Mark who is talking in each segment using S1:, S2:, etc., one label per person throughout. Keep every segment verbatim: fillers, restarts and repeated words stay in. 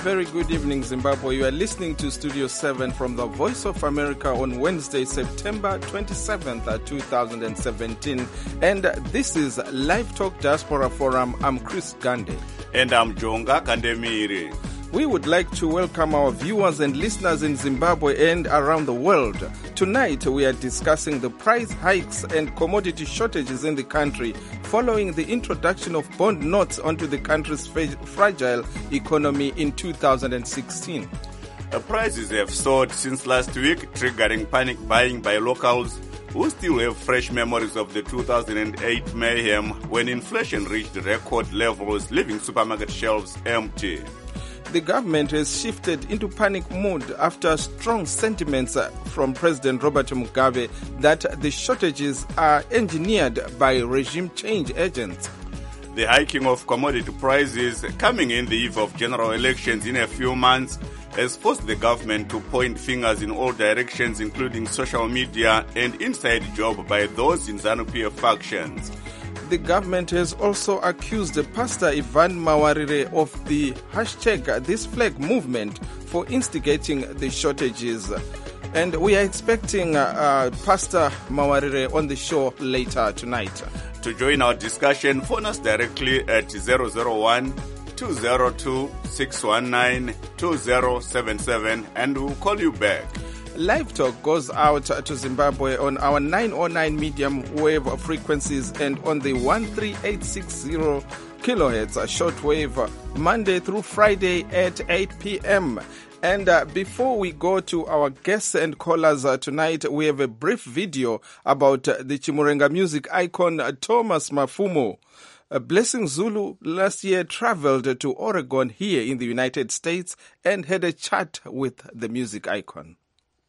S1: very good evening, Zimbabwe. You are listening to Studio seven from the Voice of America on Wednesday, September twenty-seventh, two thousand seventeen. And this is Live Talk Diaspora Forum. I'm Chris Gande.
S2: And I'm Jonga Kandemiri.
S1: We would like to welcome our viewers and listeners in Zimbabwe and around the world. Tonight, we are discussing the price hikes and commodity shortages in the country following the introduction of bond notes onto the country's fragile economy in two thousand sixteen.
S2: Uh, prices have soared since last week, triggering panic buying by locals who still have fresh memories of the two thousand eight mayhem when inflation reached record levels, leaving supermarket shelves empty.
S1: The government has shifted into panic mode after strong sentiments from President Robert Mugabe that the shortages are engineered by regime change agents.
S2: The hiking of commodity prices coming in the eve of general elections in a few months has forced the government to point fingers in all directions, including social media and inside job by those in ZANU-P F factions.
S1: The government has also accused Pastor Ivan Mawarire of the hashtag This Flag movement for instigating the shortages. And we are expecting uh, uh, Pastor Mawarire on the show later tonight.
S2: To join our discussion, phone us directly at zero zero one, two zero two, six one nine, two zero seven seven and we'll call you back.
S1: Live Talk goes out to Zimbabwe on our nine oh nine medium wave frequencies and on the one three eight six zero kilohertz shortwave Monday through Friday at eight p.m. And uh, before we go to our guests and callers uh, tonight, we have a brief video about uh, the Chimurenga music icon uh, Thomas Mapfumo. Uh, Blessing Zulu last year traveled to Oregon here in the United States and had a chat with the music icon.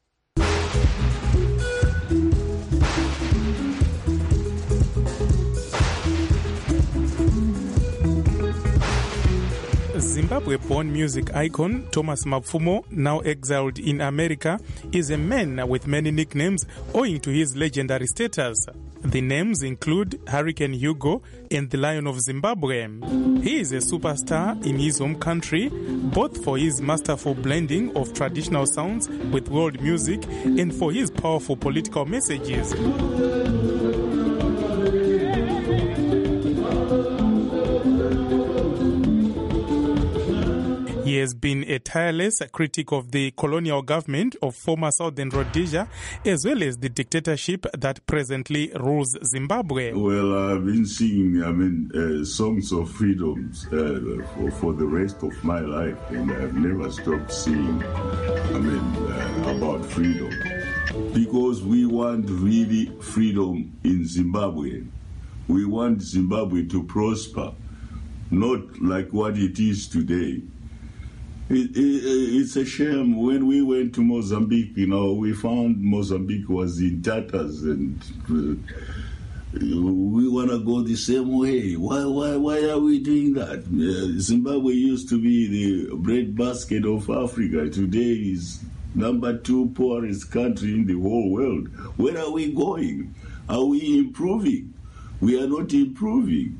S3: Zimbabwe-born music icon Thomas Mapfumo, now exiled in America, is a man with many nicknames owing to his legendary status. The names include Hurricane Hugo and the Lion of Zimbabwe. He is a superstar in his home country, both for his masterful blending of traditional sounds with world music and for his powerful political messages. He has been a tireless critic of the colonial government of former Southern Rhodesia, as well as the dictatorship that presently rules Zimbabwe.
S4: Well, I've been singing, I mean, uh, songs of freedom uh, for, for the rest of my life, and I've never stopped singing, I mean, uh, about freedom. Because we want really freedom in Zimbabwe. We want Zimbabwe to prosper, not like what it is today. It, it, it's a shame. When we went to Mozambique, you know, we found Mozambique was in tatters, and uh, we want to go the same way. Why, why, why are we doing that? Uh, Zimbabwe used to be the breadbasket of Africa. Today is number two poorest country in the whole world. Where are we going? Are we improving? We are not improving.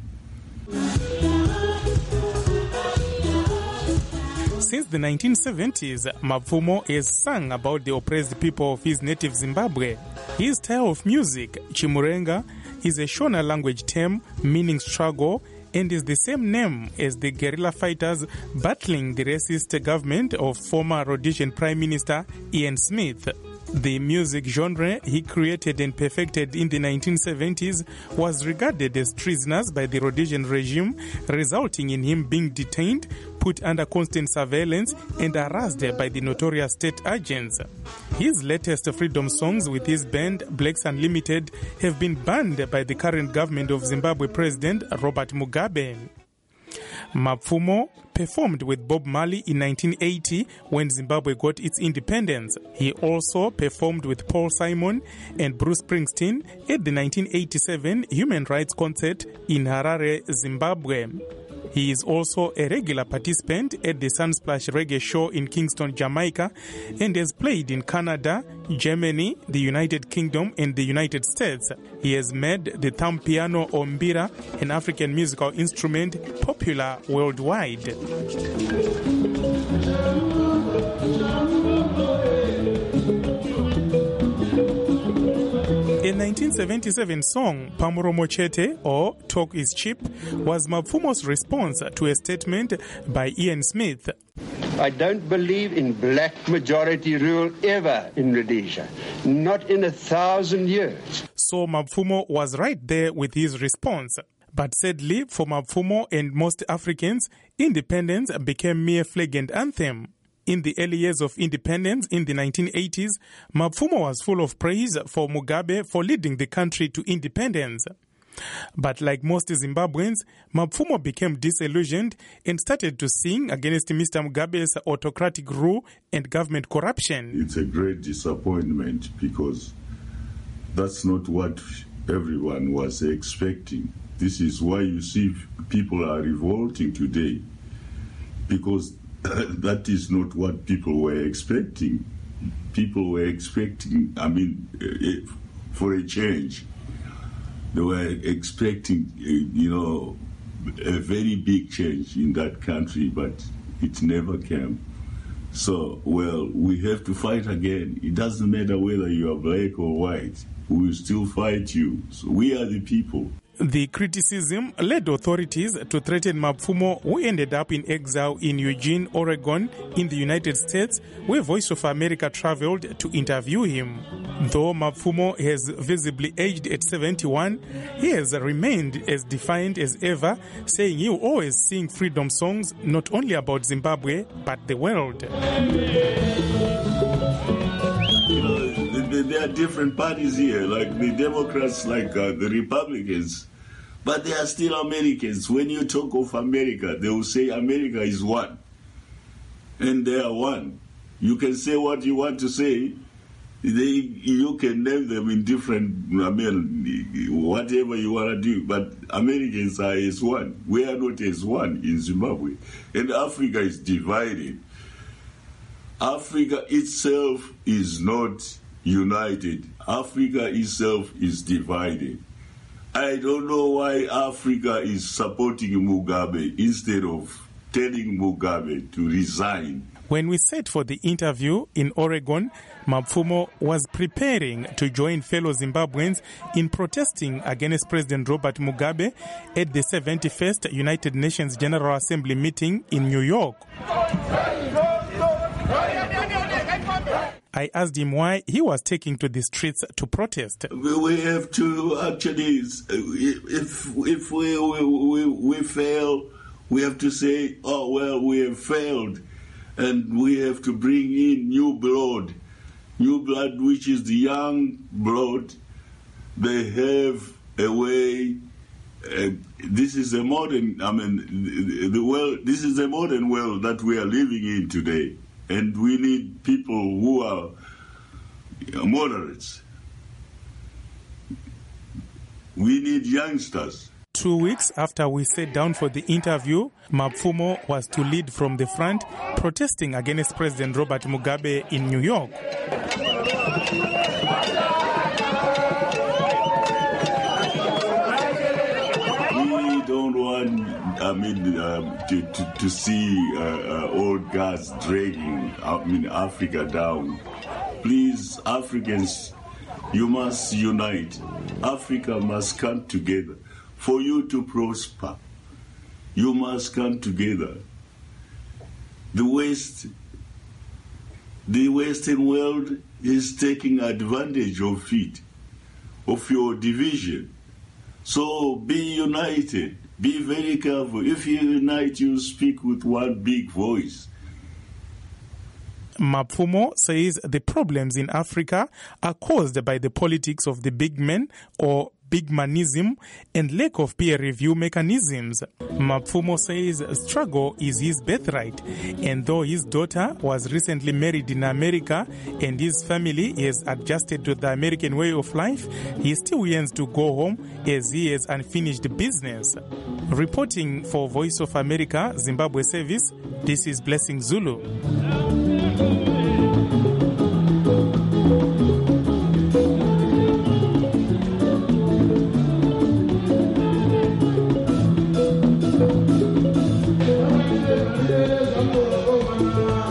S3: Since the nineteen seventies, Mapfumo has sung about the oppressed people of his native Zimbabwe. His style of music, Chimurenga, is a Shona language term meaning struggle and is the same name as the guerrilla fighters battling the racist government of former Rhodesian Prime Minister Ian Smith. The music genre he created and perfected in the nineteen seventies was regarded as treasonous by the Rhodesian regime, resulting in him being detained, put under constant surveillance, and harassed by the notorious state agents. His latest freedom songs with his band Blacks Unlimited have been banned by the current government of Zimbabwe President Robert Mugabe. Mapfumo performed with Bob Marley in nineteen eighty when Zimbabwe got its independence. He also performed with Paul Simon and Bruce Springsteen at the nineteen eighty-seven Human Rights Concert in Harare, Zimbabwe. He is also a regular participant at the Sunsplash Reggae Show in Kingston, Jamaica, and has played in Canada, Germany, the United Kingdom, and the United States. He has made the thumb piano or mbira, an African musical instrument, popular worldwide. A nineteen seventy-seven song, Pamuromo Chete, or Talk is Cheap, was Mapfumo's response to a statement by Ian Smith.
S5: I don't believe in black majority rule ever in Rhodesia, not in a thousand years.
S3: So Mapfumo was right there with his response. But sadly, for Mapfumo and most Africans, independence became mere flag and anthem. In the early years of independence in the nineteen eighties, Mapfumo was full of praise for Mugabe for leading the country to independence. But like most Zimbabweans, Mapfumo became disillusioned and started to sing against Mister Mugabe's autocratic rule and government corruption.
S4: It's a great disappointment because that's not what everyone was expecting. This is why you see people are revolting today, because that is not what people were expecting. People were expecting, I mean, for a change. They were expecting, you know, a very big change in that country, but it never came. So, well, we have to fight again. It doesn't matter whether you are black or white. We will still fight you. So we are the people.
S3: The criticism led authorities to threaten Mapfumo, who ended up in exile in Eugene, Oregon, in the United States, where Voice of America traveled to interview him. Though Mapfumo has visibly aged at seventy-one, he has remained as defiant as ever, saying he will always sing freedom songs not only about Zimbabwe, but the world.
S4: You know, there are different parties here, like the Democrats, like uh, the Republicans, but they are still Americans. When you talk of America, they will say America is one, and they are one. You can say what you want to say. They, you can name them in different, I mean, whatever you want to do, but Americans are as one. We are not as one in Zimbabwe. And Africa is divided. Africa itself is not united. Africa itself is divided. I don't know why Africa is supporting Mugabe instead of telling Mugabe to resign.
S3: When we set for the interview in Oregon, Mapfumo was preparing to join fellow Zimbabweans in protesting against President Robert Mugabe at the seventy-first United Nations General Assembly meeting in New York. I asked him why he was taking to the streets to protest.
S4: We have to actually, if if we, we, we fail, we have to say, oh, well, we have failed. And we have to bring in new blood, new blood, which is the young blood. They have a way. Uh, this is a modern, I mean, the world. This is a modern world that we are living in today, and we need people who are moderates. We need youngsters.
S3: Two weeks after we sat down for the interview, Mapfumo was to lead from the front, protesting against President Robert Mugabe in New York.
S4: We don't want, I mean, uh, to, to, to see uh, uh, old guys dragging, I mean, Africa down. Please, Africans, you must unite. Africa must come together. For you to prosper, you must come together. The West, the Western world is taking advantage of it, of your division. So be united, be very careful. If you unite, you speak with one big voice.
S3: Mapfumo says the problems in Africa are caused by the politics of the big men, or big manism, and lack of peer review mechanisms. Mapfumo says struggle is his birthright, and though his daughter was recently married in America and his family has adjusted to the American way of life, he still yearns to go home as he has unfinished business. Reporting for Voice of America, Zimbabwe Service, this is Blessing Zulu.
S6: Yeah.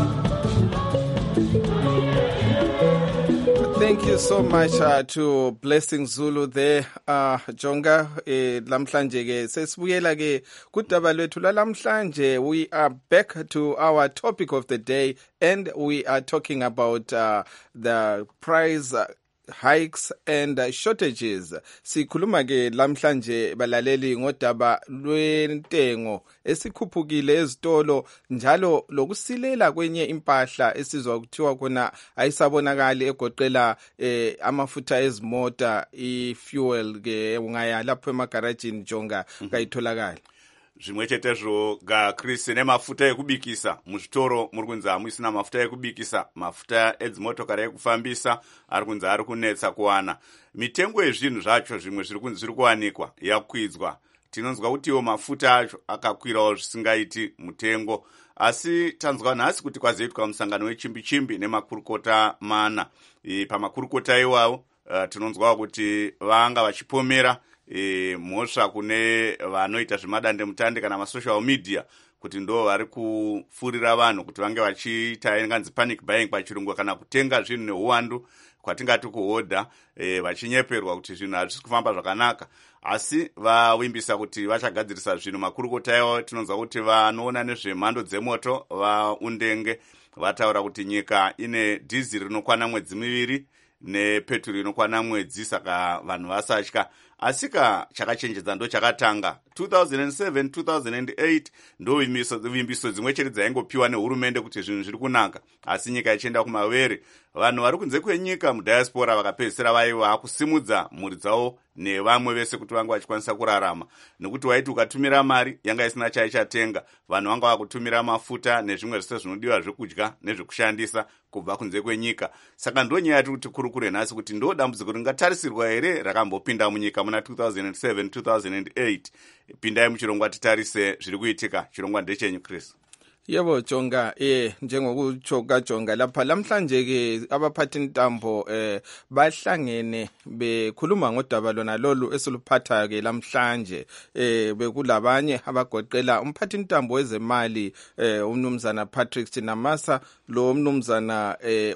S1: Thank you so much uh, to Blessing Zulu there, uh, Jonga. Eh, lamhlanje ke sesibuyela ke kudaba lwethu lalamhlanje. We are back to our topic of the day, and we are talking about uh, the price uh, hikes and uh, shortages. Sikhuluma ke lamhlanje balaleli ngodaba lwentengo esikhuphukile ezitolo njalo lokusilela kwenye impahla esizwa kuthiwa khona ayisabonakali egoqela eh, amafutha ezimota i-fuel ke ungaya lapho emagarajini Jonga kayitholakala.
S2: Zvimwe chetezvo ga Chris nemafuta ekubikisa muzvitoro muri kunzi hamusina mafuta ekubikisa, mafuta edzimotokari ekufambisa ari kunzi ari kunetsa kuwana. Mitengo yezvinhu zvacho zvimwe zviri kunzi zviri kuwanikwa yakwidzwa. Tinonzwa kuti iwo mafuta acho akakwirawo zvisingaiti mutengo, asi tanzwa nhasi kuti kwazoitwa musangano wechimbi chimbi nemakurukota mana. E, pamakurukota iwawo uh, tinonzwa kuti vanga vachipomera E, mhosva kune vanoita zvemadande mutande kana masocial media kuti ndo vari kufurira vanhu kuti vange vachiita inganzi panic buying pachirungu kana kutenga zvinhu neuwandu kwatingati kuhodha e, vachinyeperwa kuti zvinhu hazvisi kufamba zvakanaka, asi vawimbisa kuti vachagadzirisa zvinhu. Makurukota iwo tinonzwa kuti vanoona nezvemhando dzemoto vaundenge vataura kuti nyika ine dhiziri rinokwana mwedzi miviri nepeturu inokwana mwedzi, saka vanhu vasatya. Asika chakachenjedza ndo chakatanga two thousand seven two thousand eight ndo vimbiso dzimwe chete dzaingopiwa nehurumende kuti zvinhu zviri kunaka, asi nyika ichienda kumavere. Vanhu vari kunze kwenyika mudiaspora vakapedzisira vaiva kusimudza mhuri dzavo nevamwe vese kuti vange vachikwanisa kurarama, nekuti waiti ukatumira mari yanga isina chaichatenga. Vanhu vanga vakutumira mafuta nezvimwe zvese zvinodiwa zvekudya nezvekushandisa kubva kunze kwenyika. Saka ndo nyaya yati kuti kurukure nhasi kuti ndo dambudziko ringatarisirwa here rakambopinda munyika muna two thousand seven two thousand eight. Pindai muchirongwa titarise zviri kuitika. Chirongwa ndechenyu Chris.
S1: Yebo Jonga, eh njengokutsho kaJonga lapha lamhlanje ke abaphathi ntambo eh bahlangene bekhuluma ngodaba lona lolu esiluphatha ke lamhlanje. Eh bekulabanye abagoqela umphathi ntambo wezemali eh umnumzana Patrick Chinamasa, lo umnumzana eh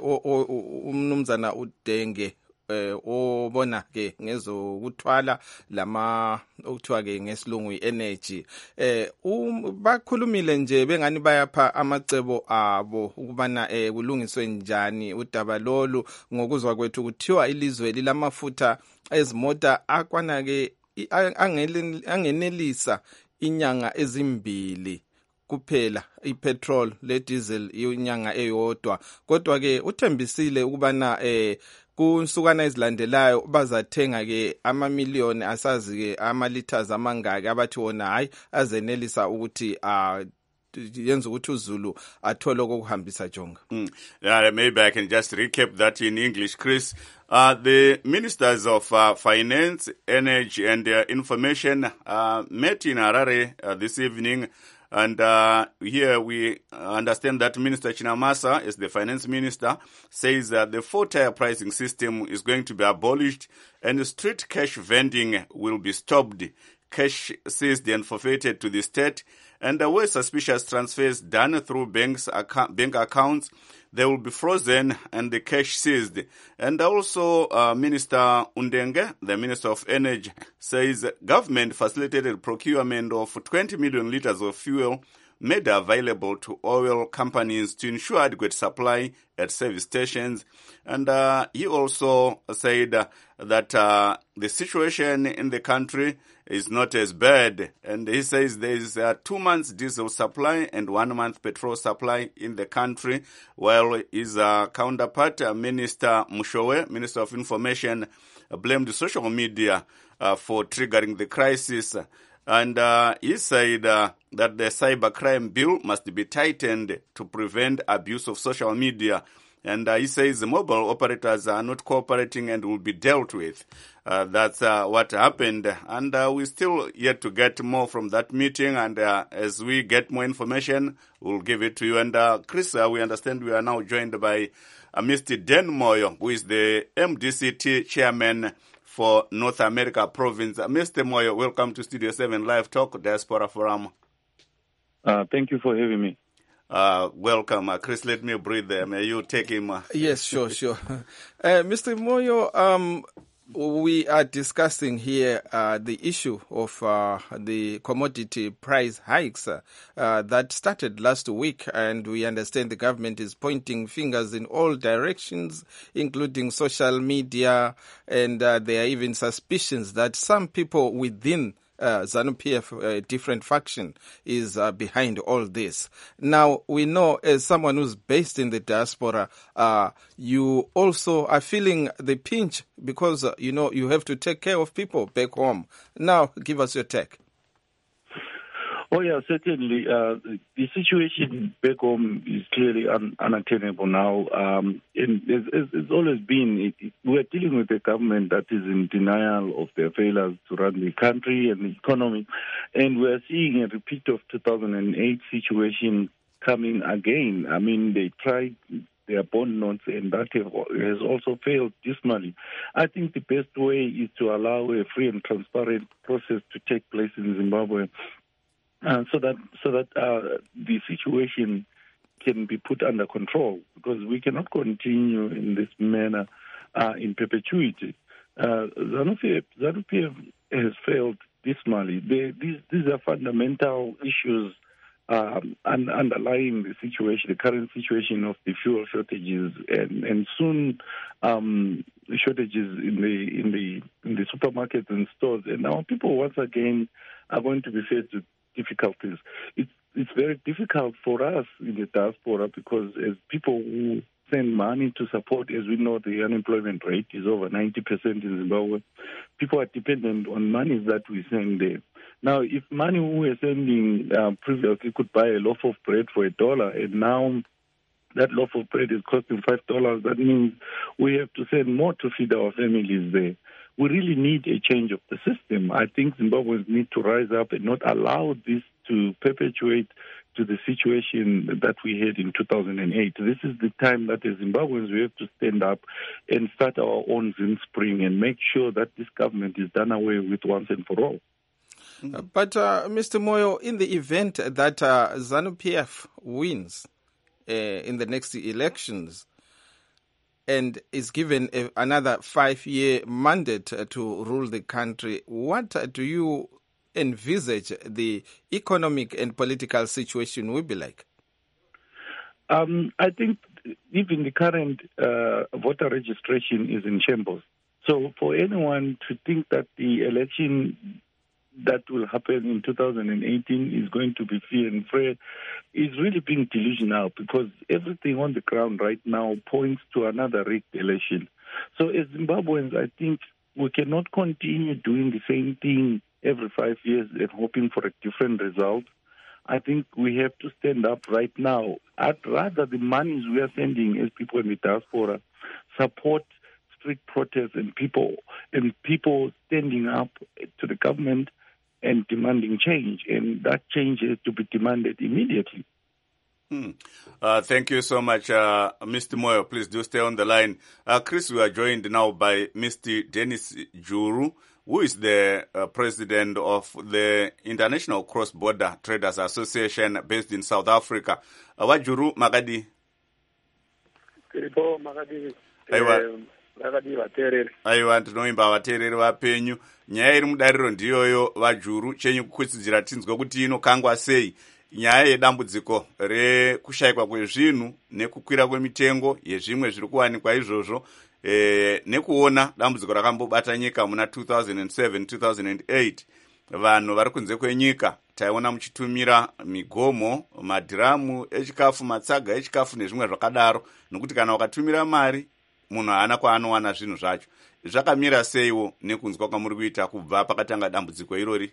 S1: umnumzana uDenge eh obona ke ngezokuthwala lama okuthiwa ke ngesilungu energy. Eh bakhulumile nje bengani bayapha amacebo abo ukubana eh kulungiswe njani udaba lolu. Ngokuzwa kwethu kuthiwa ilizwe lilamafutha ezimota akwana ke angenelisa inyanga ezimbili kuphela, ipetrol le diesel inyanga eyodwa, kodwa ke uthembisile ukubana eh kunsukana ezilandelayo bazathenga ke amamiliyoni asazi ke amaliters amangaki abathi wona hayi azenelisa ukuthi uh, yenza ukuthi uZulu athole ukuhambisa Jonga.
S2: Mm. Yeah, maybe I can just recap that in English, Chris. Uh, the ministers of uh, finance, energy and uh, information uh, met in Harare uh, this evening. And uh, here we understand that Minister Chinamasa, as the finance minister, says that the four-tier pricing system is going to be abolished and street cash vending will be stopped. Cash seized and forfeited to the state, and where suspicious transfers done through banks account, bank accounts, they will be frozen and the cash seized. And also uh, Minister Undenge, the Minister of Energy, says government facilitated procurement of twenty million liters of fuel made available to oil companies to ensure adequate supply at service stations. And uh, he also said uh, that uh, the situation in the country is not as bad. And he says there is uh, two months diesel supply and one month petrol supply in the country, while his uh, counterpart, uh, Minister Mushowe, Minister of Information, uh, blamed social media uh, for triggering the crisis. And uh, he said uh, that the cybercrime bill must be tightened to prevent abuse of social media. And uh, he says the mobile operators are not cooperating and will be dealt with. Uh, that's uh, what happened. And uh, we're still yet to get more from that meeting. And uh, as we get more information, we'll give it to you. And uh, Chris, uh, we understand we are now joined by uh, Mister Den Moyo, who is the M D C T chairman for North America province. Uh, Mister Moyo, welcome to Studio seven Live Talk, Diaspora Forum.
S6: Uh, thank you for having me.
S2: Uh, welcome. Uh, Chris, let me breathe there. May you take him? Uh...
S1: Yes, sure, sure. Uh, Mister Moyo, um, we are discussing here uh, the issue of uh, the commodity price hikes uh, uh, that started last week, and we understand the government is pointing fingers in all directions, including social media, and uh, there are even suspicions that some people within Uh, ZANU-P F, a different faction, is uh, behind all this. Now, we know, as someone who's based in the diaspora, uh, you also are feeling the pinch because, uh, you know, you have to take care of people back home. Now, give us your take.
S6: Oh, yeah, certainly. Uh, the situation back home is clearly un- unattainable now. Um, and it's, it's always been, it, it, we're dealing with a government that is in denial of their failures to run the country and the economy. And we're seeing a repeat of two thousand eight situation coming again. I mean, they tried their bond notes, and that have, has also failed dismally. I think the best way is to allow a free and transparent process to take place in Zimbabwe. Uh, so that so that uh, the situation can be put under control, because we cannot continue in this manner uh, in perpetuity. Uh, ZANU-P F has failed dismally. They, these, these are fundamental issues um, un- underlying the situation, the current situation of the fuel shortages, and, and soon um, shortages in the in the in the supermarkets and stores. And our people once again are going to be faced with difficulties. It's it's very difficult for us in the diaspora, because as people who send money to support, as we know, the unemployment rate is over ninety percent in Zimbabwe. People are dependent on money that we send there. Now, if money we were sending uh, previously could buy a loaf of bread for a dollar, and now that loaf of bread is costing five dollars, that means we have to send more to feed our families there. We really need a change of the system. I think Zimbabweans need to rise up and not allow this to perpetuate to the situation that we had in two thousand eight. This is the time that as Zimbabweans we have to stand up and start our own Zimspring and make sure that this government is done away with once and for all.
S1: Uh, but, uh, Mister Moyo, in the event that uh, ZANU-P F wins uh, in the next elections, and is given a, another five-year mandate uh, to rule the country, what uh, do you envisage the economic and political situation will be like?
S6: Um, I think even the current uh, voter registration is in shambles. So for anyone to think that the election that will happen in two thousand eighteen is going to be fair and fair is really being delusional, because everything on the ground right now points to another rigged election. So as Zimbabweans, I think we cannot continue doing the same thing every five years and hoping for a different result. I think we have to stand up right now. I'd rather the monies we are sending as people in the diaspora support street protests and people and people standing up to the government and demanding change, and that change has to be demanded immediately.
S2: Hmm. Uh, thank you so much, uh, Mister Moyo. Please do stay on the line. Uh, Chris, we are joined now by Mister Dennis Juru, who is the uh, president of the International Cross-Border Traders Association based in South Africa. Uh, wa Juru, Magadi?
S7: Kiripo, Magadi.
S2: Aiwa.
S7: Magadi vatereri.
S2: Aiwa, tinoimba vatereri vapenyu. Nyaya iri mudariro ndiyoyo, vaJuru, chenyu kukwisidzira tinzwe kuti inokangwa sei nyaya yedambudziko rekushayikwa kwezvinhu nekukwira kwemitengo yezvimwe zviri kuwanikwa izvozvo, e, nekuona dambudziko rakambobata nyika muna two thousand seven two thousand eight. Vanhu vari kunze kwenyika taiona muchitumira migomo, madhiramu echikafu, matsaga echikafu nezvimwe zvakadaro, nokuti kana wakatumira mari munhu haana kwaanowana zvinhu zvacho. Zvakamira seiwo nekunzwa kwamuri kuita kubva pakatanga dambudziko irori?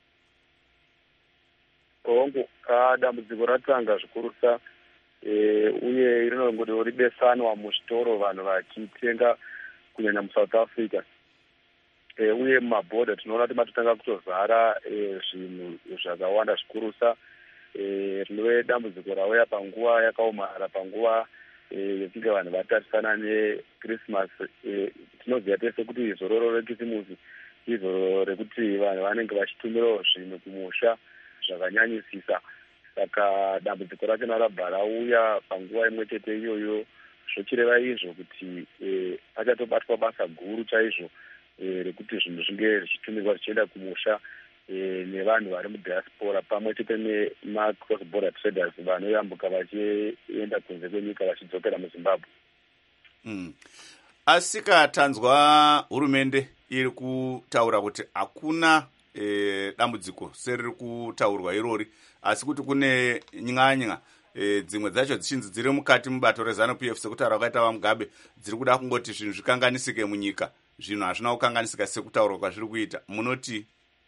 S7: Ongo ka dambudziko ratanga zvikurusa e, uye rinongodiwa ribesanwa muzvitoro vanhu vachitenga kunyanya muSouth Africa. E, uye mumabhodha tinoona kuti matotanga kutozara e, zvinhu zvakawanda zvikurusa. E, rinove dambudziko rauya panguva yakaomara, panguva yekunge vanhu vatarisana neChristmas. Tinoziva tese kuti zororo rekisimusi izoro rekuti vanhu vanenge vachitumirawo zvinhu kumusha zvakanyanyisisa. saka dambudziko racho narabva rauya panguva imwe chete iyoyo, zvochireva izvo kuti achatobatwa basa guru chaizvo rekuti zvinhu zvinge zvichitumirwa zvichienda kumusha nevanhu vari mudiaspora pamwe chete nema-cross border traders vanoyambuka vachienda kunze kwenyika vachidzokera muZimbabwe.
S2: Mm. Asika tanzwa hurumende iri kutaura kuti hakuna e, dambudziko seriri kutaurwa irori, asi kuti kune nyanya e, dzimwe dzacho dzichinzi dziri mukati mubato rezanu P F sekutaura kwakaita vaMugabe dziri kuda kungoti zvinhu zvikanganisike munyika. Zvinhu hazvina kukanganisika sekutaurwa kwazviri kuita. Munoti?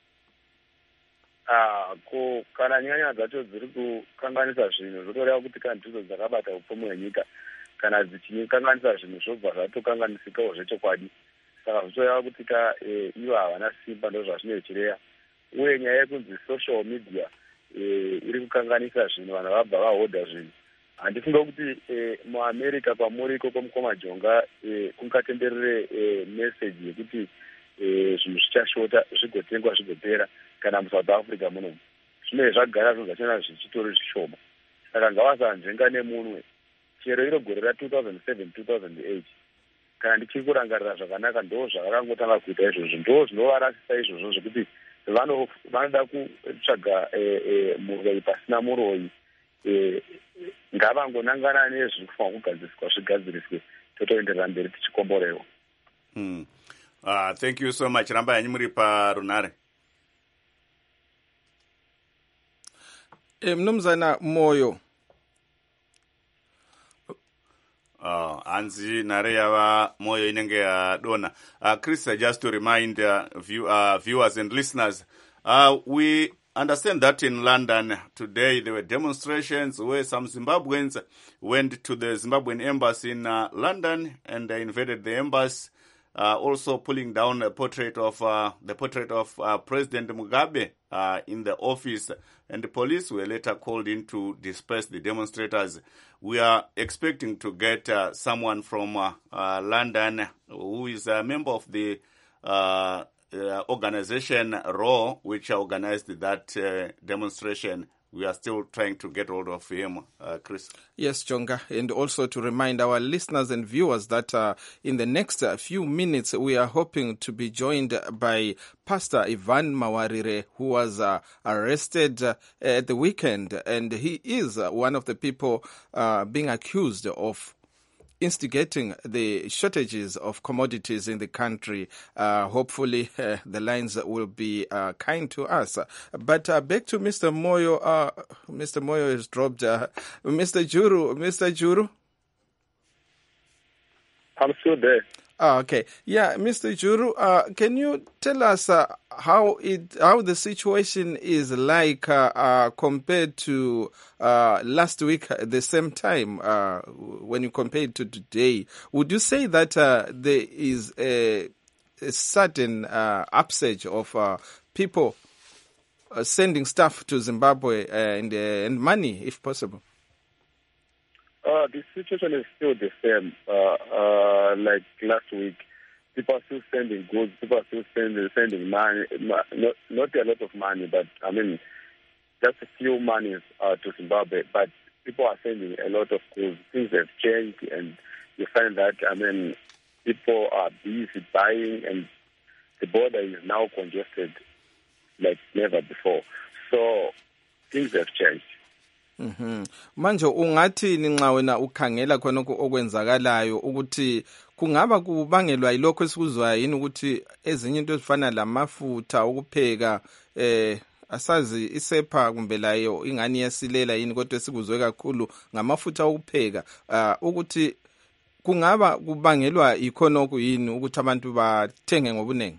S7: Ah, ko kana nyanya dzacho dziri kukanganisa zvinhu zvotoreva kuti kana ndidzo dzakabata upfumi hwenyika, kana dzichikanganisa zvinhu zvobva zvatokanganisikawo zvechokwadi. Saka zvotoreva kuti ka e, ivo havana simba ndo zvazvinochireya. Uye nyaya yekunzi social media e, iri kukanganisa zvinhu, vanhu vabva vahodha zvinhu. Handifunga kuti e, muAmerica kwamuriko kwamukoma-jonga e, kungatenderere e, message yekuti e, zvinhu zvichashota zvigotengwa zvigopera kana muSouth Africa muno. Zvimwe zvagara zvinhu zvachona zvichitori zvishoma. Saka ngavasanzvenga nemunwe. Chero iro gore ra two thousand seven two thousand eight kana ndichiri kurangarira zvakanaka ndo zvavakangotanga kuita izvozvo, ndo zvinovarasisa izvozvo zvekuti vanoda kutsvaga muroi pasina muroi. Ngavangonangana nezviri kufanira kugadziriswa zvigadziriswe, totoenderera mberi tichikomborewa.
S2: Hmm. Uh, thank you so much. Ramba yanyu muri paRunare.
S1: E, Mnumzana Moyo.
S2: Uh, Anzi Nare yava Moyo inenge yadona. Uh, Chris, uh, just to remind uh, view, uh, viewers and listeners, uh, we understand that in London today there were demonstrations where some Zimbabweans went to the Zimbabwean embassy in uh, London and they invaded the embassy, uh, also pulling down a portrait of uh, the portrait of uh, President Mugabe uh, in the office, and the police were later called in to disperse the demonstrators. We are expecting to get uh, someone from uh, uh, London who is a member of the uh, uh, organization R A W, which organized that uh, demonstration. We are still trying to get hold of him, uh, Chris.
S1: Yes, Jonga, and also to remind our listeners and viewers that uh, in the next uh, few minutes we are hoping to be joined by Pastor Ivan Mawarire, who was uh, arrested uh, at the weekend, and he is uh, one of the people uh, being accused of instigating the shortages of commodities in the country. Uh, hopefully uh, the lines will be uh, kind to us. But uh, back to Mister Moyo. Uh, Mister Moyo has dropped. Uh, Mister Juru. Mister Juru?
S7: I'm still there.
S1: Oh, okay. Yeah, Mister Juru, uh, can you tell us uh, how it how the situation is like uh, uh, compared to uh, last week at the same time uh, when you compare it to today? Would you say that uh, there is a, a certain uh, upsurge of uh, people uh, sending stuff to Zimbabwe and, uh, and money, if possible?
S7: Uh, the situation is still the same. Uh, uh, like last week, people are still sending goods. People are still sending sending money. Not not a lot of money, but I mean, just a few monies uh, to Zimbabwe. But people are sending a lot of goods. Things have changed, and you find that I mean, people are busy buying, and the border is now congested like never before. So things have changed.
S1: Mhm. Manje ungathini nxa wena ukhangela khonokho okwenzakalayo ukuthi kungaba kubangelwa yilokho esikuzwayo yini ukuthi ezinye into ezifana lamafutha okupheka eh asazi isepha kumbe layo ingani yasilela yini kodwa sikuzwe kakhulu ngamafutha okupheka uh, ukuthi kungaba kubangelwa ikhonokho yini ukuthi abantu bathenge ngobunengi?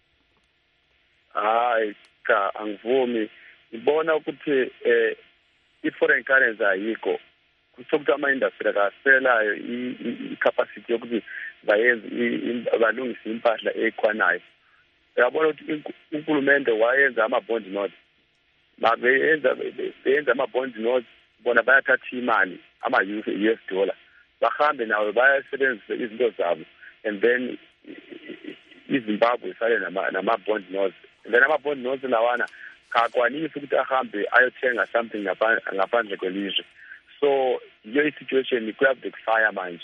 S7: Hayi cha angivumi. Ngibona ukuthi eh i-foreign currency ayikho, kusho ukuthi ama-industry akaselayo i-capacity yokuthi bayenze balungise impahla ekhwanayo. Uyabona ukuthi uNkulumente wayenza ama-bond notes, bayenza beyenza ama-bond notes, bona bayathatha imali ama-U S dollar bahambe nawe bayasebenzisa izinto zabo, and then iZimbabwe isale nama-bond notes, and then ama-bond notes lawana kakwanisi ukuthi ahambe ayothenga something ngaphandle kwelizwe. So your situation kuyabekufaya manje.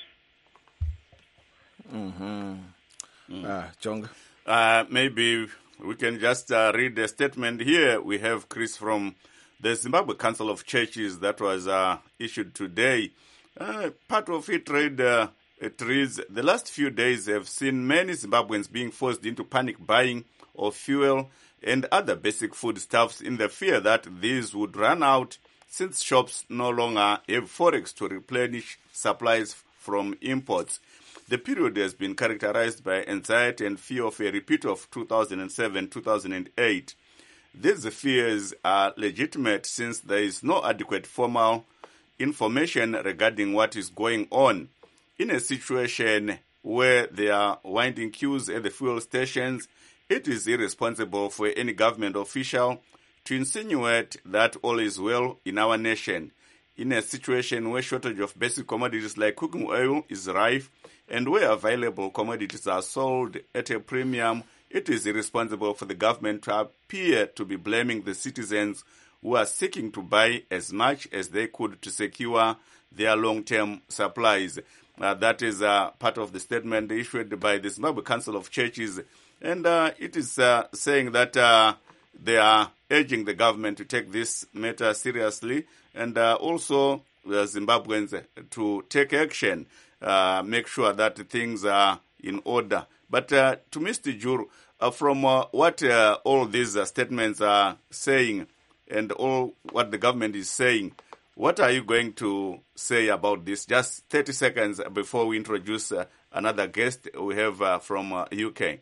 S1: Mhm. Ah, Jonga.
S2: Uh, maybe we can just uh, read the statement here. We have Chris from the Zimbabwe Council of Churches that was uh, issued today. Uh, part of it read, uh, it reads, the last few days have seen many Zimbabweans being forced into panic buying of fuel and other basic foodstuffs in the fear that these would run out since shops no longer have forex to replenish supplies from imports. The period has been characterized by anxiety and fear of a repeat of two thousand seven to two thousand eight. These fears are legitimate since there is no adequate formal information regarding what is going on. In a situation where there are winding queues at the fuel stations, it is irresponsible for any government official to insinuate that all is well in our nation. In a situation where shortage of basic commodities like cooking oil is rife and where available commodities are sold at a premium, it is irresponsible for the government to appear to be blaming the citizens who are seeking to buy as much as they could to secure their long-term supplies. Uh, that is uh, part of the statement issued by the Zimbabwe Council of Churches. And uh, it is uh, saying that uh, they are urging the government to take this matter seriously and uh, also the Zimbabweans to take action, uh, make sure that things are in order. But uh, to Mister Juru, uh, from uh, what uh, all these uh, statements are saying and all what the government is saying, what are you going to say about this? Just thirty seconds before we introduce uh, another guest we have uh, from uh, U K.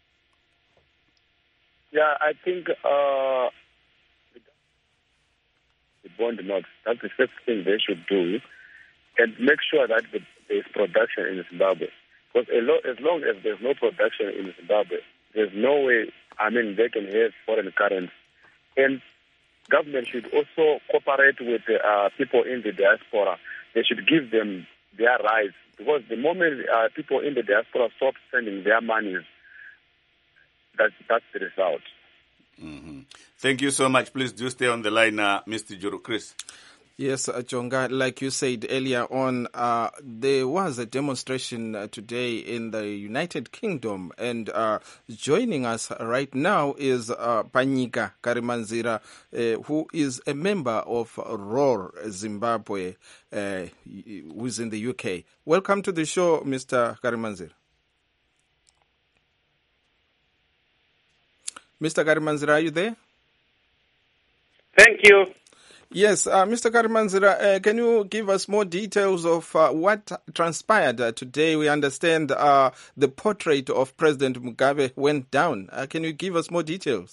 S7: Yeah, I think uh, the bond notes, that's the first thing they should do, and make sure that there is production in Zimbabwe. Because as long as there's no production in Zimbabwe, there's no way, I mean, they can have foreign currency. And government should also cooperate with uh, people in the diaspora. They should give them their rights. Because the moment uh, people in the diaspora stop sending their monies, That's, that's the result.
S2: Mm-hmm. Thank you so much. Please do stay on the line, uh, Mister Juru. Chris.
S1: Yes, uh, Jonga, like you said earlier on, uh, there was a demonstration uh, today in the United Kingdom, and uh, joining us right now is uh, Panyika Karimanzira, uh, who is a member of Roar Zimbabwe, uh, who is in the U K. Welcome to the show, Mister Karimanzira. Mister Karimanzira, are you there?
S8: Thank you.
S1: Yes, uh, Mister Karimanzira, uh, can you give us more details of uh, what transpired uh, today? We understand uh, the portrait of President Mugabe went down. Uh, can you give us more details?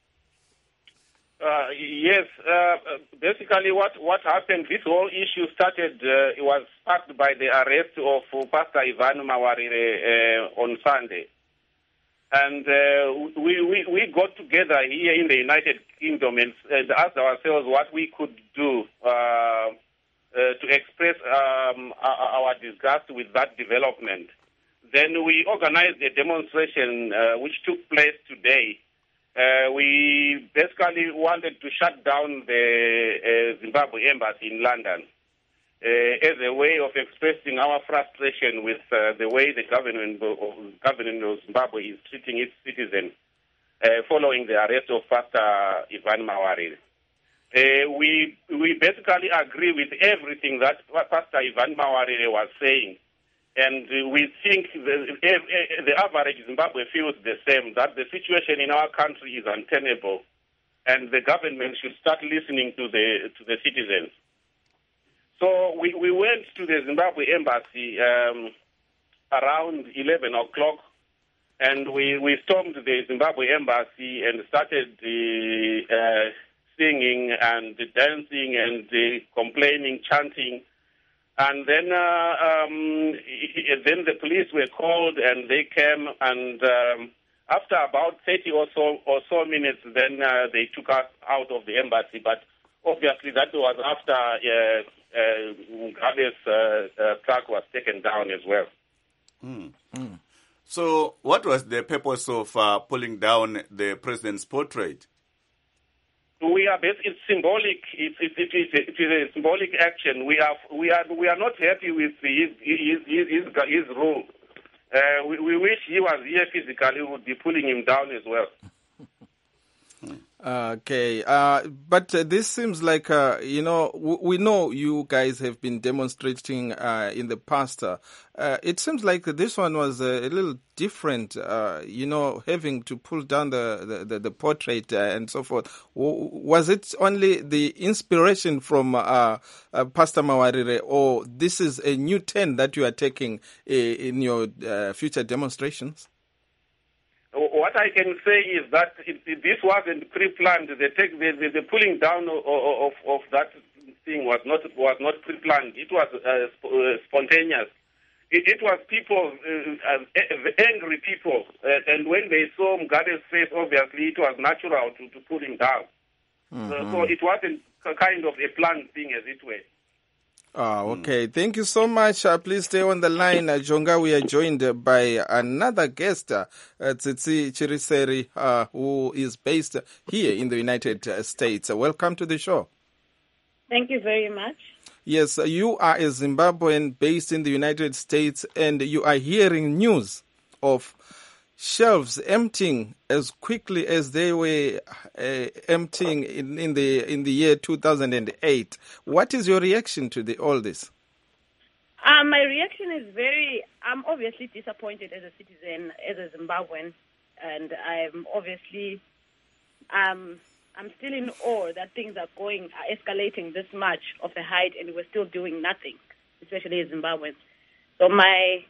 S8: Uh, yes, uh, basically what, what happened, this whole issue started, uh, it was sparked by the arrest of uh, Pastor Ivan Mawarire uh, on Sunday. And uh, we, we, we got together here in the United Kingdom and, and asked ourselves what we could do uh, uh, to express um, our, our disgust with that development. Then we organized a demonstration uh, which took place today. Uh, we basically wanted to shut down the uh, Zimbabwe embassy in London uh, as a way of expressing our frustration with uh, the way the government of, government of Zimbabwe is treating its citizens uh, following the arrest of Pastor Ivan Mawarire. Uh, we we basically agree with everything that Pastor Ivan Mawarire was saying. And we think the, the average Zimbabwe feels the same, that the situation in our country is untenable, and the government should start listening to the to the citizens. So we, we went to the Zimbabwe embassy um, around eleven o'clock, and we, we stormed the Zimbabwe embassy and started uh, uh, singing and dancing and uh, complaining, chanting. And then, uh, um, then the police were called, and they came. And um, after about thirty or so or so minutes, then uh, they took us out of the embassy. But obviously, that was after uh, uh, Mugabe's uh, uh, truck was taken down as well.
S2: Mm. Mm. So, what was the purpose of uh, pulling down the president's portrait?
S8: we are based, it's symbolic. It's, it, it, is a, it is a symbolic action. We are we are we are not happy with his his his, his, his rule. Uh, we, we wish he was here physically. We would be pulling him down as well.
S1: Okay, uh, but uh, this seems like, uh, you know, w- we know you guys have been demonstrating uh, in the past. Uh, it seems like this one was a, a little different, uh, you know, having to pull down the, the, the, the portrait uh, and so forth. W- was it only the inspiration from uh, uh, Pastor Mawarire, or this is a new turn that you are taking uh, in your uh, future demonstrations?
S8: What I can say is that it, it, this wasn't pre-planned. The, take, the, the, the pulling down of, of, of that thing was not was not pre-planned. It was uh, sp- uh, spontaneous. It, it was people, uh, uh, angry people, uh, and when they saw Mugabe's face, obviously it was natural to, to pull him down. Mm-hmm. Uh, so it wasn't a kind of a planned thing, as it were.
S1: Oh, okay. Thank you so much. Uh, please stay on the line. Uh, Jonga, we are joined uh, by another guest, uh, Tsitsi Chiriseri, uh, who is based here in the United States. Uh, welcome to the show.
S9: Thank you very much.
S1: Yes, uh, you are a Zimbabwean based in the United States, and you are hearing news of shelves emptying as quickly as they were uh, emptying in, in the in the year two thousand eight. What is your reaction to the, all this?
S9: Uh, my reaction is very, I'm obviously disappointed as a citizen, as a Zimbabwean, and I'm obviously, um, I'm still in awe that things are going, are escalating this much of a height, and we're still doing nothing, especially as Zimbabweans. So my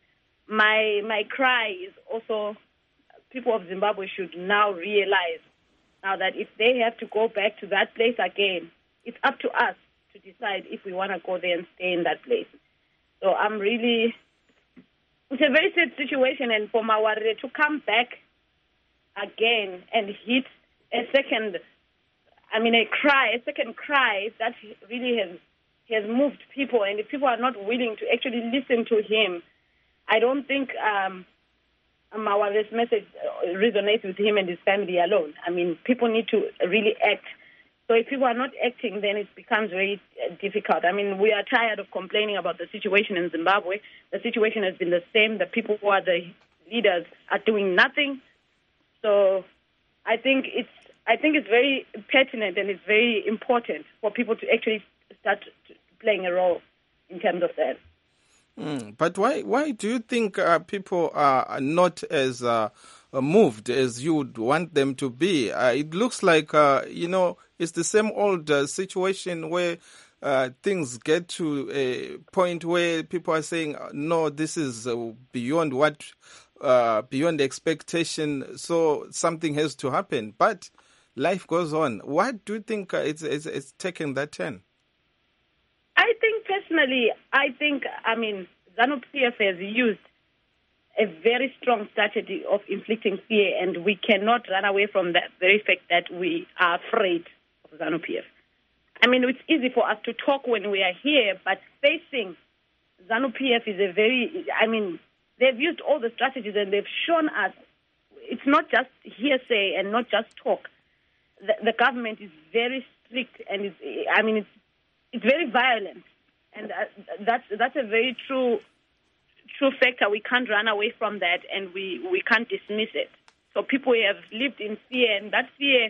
S9: My my cry is also people of Zimbabwe should now realize now that if they have to go back to that place again, it's up to us to decide if we want to go there and stay in that place. So I'm really, it's a very sad situation, and for Mawarire to come back again and hit a second, I mean a cry, a second cry that really has has moved people, and if people are not willing to actually listen to him, I don't think um, Mawarire's message resonates with him and his family alone. I mean, people need to really act. So if people are not acting, then it becomes very uh, difficult. I mean, we are tired of complaining about the situation in Zimbabwe. The situation has been the same. The people who are the leaders are doing nothing. So I think it's I think it's very pertinent and it's very important for people to actually start playing a role in terms of that.
S1: Mm, but why why do you think uh, people are not as uh, moved as you would want them to be? Uh, it looks like, uh, you know, it's the same old uh, situation where uh, things get to a point where people are saying, no, this is uh, beyond what, uh, beyond expectation, so something has to happen. But life goes on. Why do you think uh, it's, it's, it's taken that turn?
S9: I think personally, I think, I mean, ZANU-P F has used a very strong strategy of inflicting fear, and we cannot run away from that very fact that we are afraid of ZANU-P F. I mean, it's easy for us to talk when we are here, but facing ZANU-P F is a very, I mean, they've used all the strategies and they've shown us it's not just hearsay and not just talk. The, the government is very strict and, it's, I mean, it's It's very violent, and uh, that's that's a very true true factor. We can't run away from that, and we, we can't dismiss it. So people have lived in fear, and that fear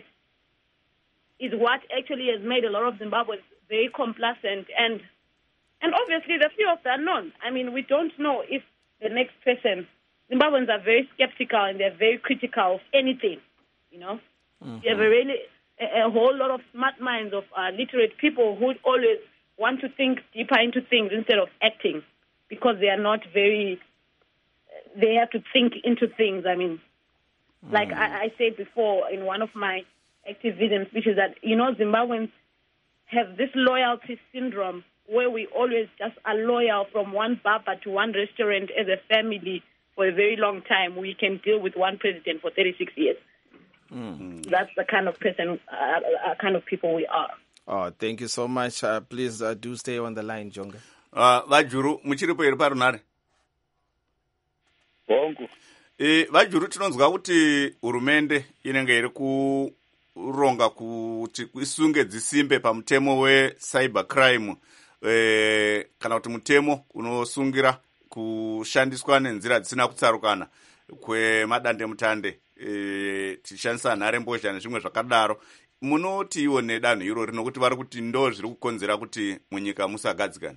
S9: is what actually has made a lot of Zimbabweans very complacent, and and obviously the fear of the unknown. I mean, we don't know if the next person. Zimbabweans are very skeptical and they're very critical of anything, you know. Mm-hmm. They have a really A, a whole lot of smart minds of uh, literate people who always want to think deeper into things instead of acting because they are not very, they have to think into things. I mean, mm. like I, I said before in one of my activism speeches that, you know, Zimbabweans have this loyalty syndrome where we always just are loyal from one barber to one restaurant as a family for a very long time. We can deal with one president for thirty-six years. Mm-hmm. That's the kind of person, uh, uh, kind of people we are.
S1: Oh, thank you so much. Uh, please uh, do stay on the line, Jonga.
S2: Uh, vajuru muchiripo iri parunare
S6: bongo
S2: e vajuru tinonzwa kuti hurumende inenge iri inoronga kuti isunge dzisimbe pamutemo wecyber crime e, kana kuti mutemo unosungira kushandiswa nenzira dzisina kutsarukana kwemadande mutande e, tichishandisa nhare mbozha nezvimwe zvakadaro. Munoti iwo nedanho irori nokuti vari kuti ndo zviri kukonzera kuti munyika musagadzikane?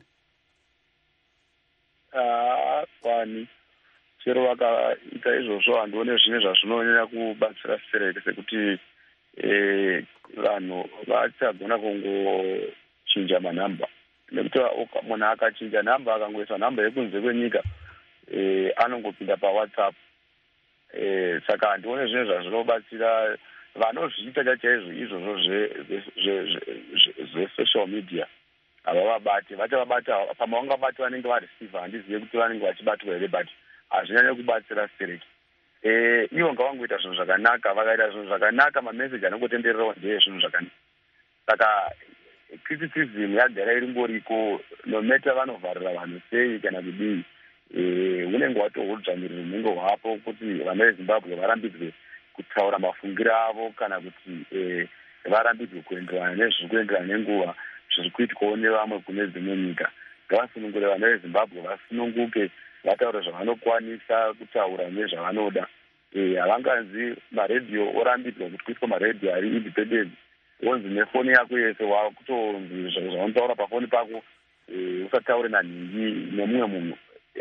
S7: Ah, kwani chero vakaita izvozvo handione zvine zvazvinonyanya kubatsira sereke sekuti eh, vanhu vachagona kungochinja manhamba, nekuti munhu akachinja nhamba akangoisa nhamba yekunze kwenyika eh, anongopinda pawhatsapp eh, saka handione zvine zvazvinobatsira vanozviita chachaizvo izvozvo zvesocial media. Havavabati, vachavabata pamavangabati vanenge vareceiva, handizive kuti vanenge vachibatwa here, but hazvinyanya kubatsira sereke. Eh, ivo ngavangoita zvinhu zvakanaka, vakaita zvinhu zvakanaka mameseji anongotendererawo ndeye zvinhu zvakanaka. Saka criticism yagara iringoriko, no matter vanovharira vanhu sei kana kudii, eh, unenge watohudzvanyirirwa unenge hwapo kuti vana veZimbabwe varambidzwe kutaura mafungiro avo kana kuti eh, varambidzwe kuenderana nezviri kuenderana nenguva zviri kuitwawo nevamwe kune dzimwe nyika. Ngavasunungure vana veZimbabwe vasununguke, vataure zvavanokwanisa kutaura nezvavanoda. Havanganzi maredhiyo orambidzwa kuti kuitwa maredhiyo ari independent, wonzi nefoni yako yese wakutonzi zvavanotaura pafoni pako usataure nanhingi nemumwe munhu.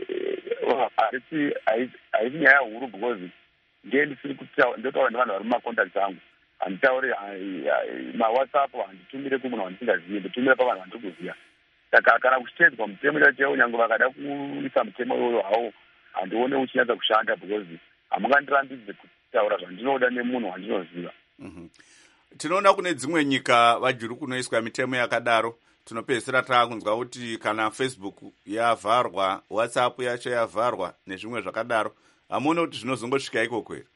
S7: Haisi nyaya huru because ndendisiri ndotaura nevanhu vari mumacontacts angu, handitauri mawhatsapp, handitumire kumunhu wandisingazivi, nditumira pavanhu vandiri kuziva. Saka kana kuchitedzwa mutemo chacho, nyange vakada kuisa mutemo iwoyo hawo, handione uchinyatsa kushanda because hamungandirambidze kutaura zvandinoda nemunhu wandinoziva.
S2: Mm-hmm. Tinoona kune dzimwe nyika vajiri kunoiswa mitemo yakadaro. Tinopedzisira taakunzwa kuti kana Facebook yavharwa, WhatsApp yacho yavharwa nezvimwe zvakadaro. Hamuone kuti zvinozongosvika ikoko here?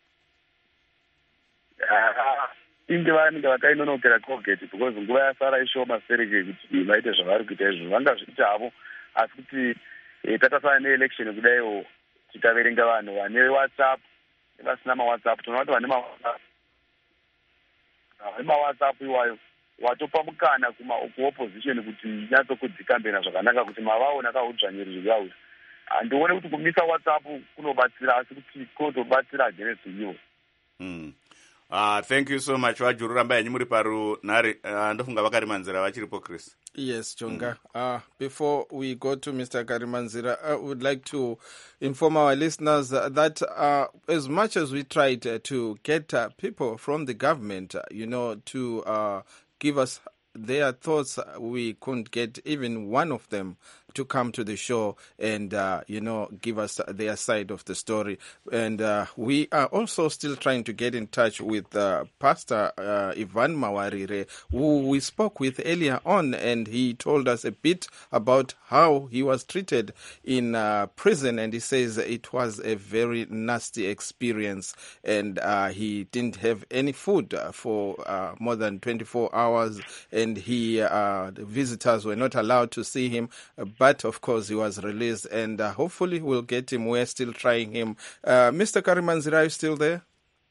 S7: Inge vanenge vakainonokera Colgate because nguva yasara ishoma sereke kuti vaite zvavari kuita izvo. Vangazviita havo, asi kuti tatasana neelection kudaiwo tikaverenga vanhu vane WhatsApp vasina mawhatsapp, tinoona kuti vane mawhatsapp vane mawhatsapp iwayo watopa mukana kuopposition kuti inyatsokudzikambena zvakanaka kuti mavaona kaudzvanyirirwa. Handione kuti kumisa WhatsApp kunobatsira, asi kuti kunotobatsira against iwo.
S2: Mm. Uh, thank you so much. Vajuru ramba yanyu muri parunhare. Uh, ndofunga vakarimanzira vachiripo Chris.
S1: Yes, Jonga. Mm. Uh, before we go to Mister Karimanzira, I would like to inform our listeners uh, that uh, as much as we tried uh, to get uh, people from the government, uh, you know, to uh, give us their thoughts, we couldn't get even one of them to come to the show and, uh, you know, give us their side of the story. And uh, we are also still trying to get in touch with uh, Pastor uh, Ivan Mawarire, who we spoke with earlier on, and he told us a bit about how he was treated in uh, prison, and he says it was a very nasty experience, and uh, he didn't have any food for uh, more than twenty-four hours, and he uh, the visitors were not allowed to see him. Uh, But, of course, he was released, and uh, hopefully we'll get him. We're still trying him. Uh, Mister Karimanzira, are you still there?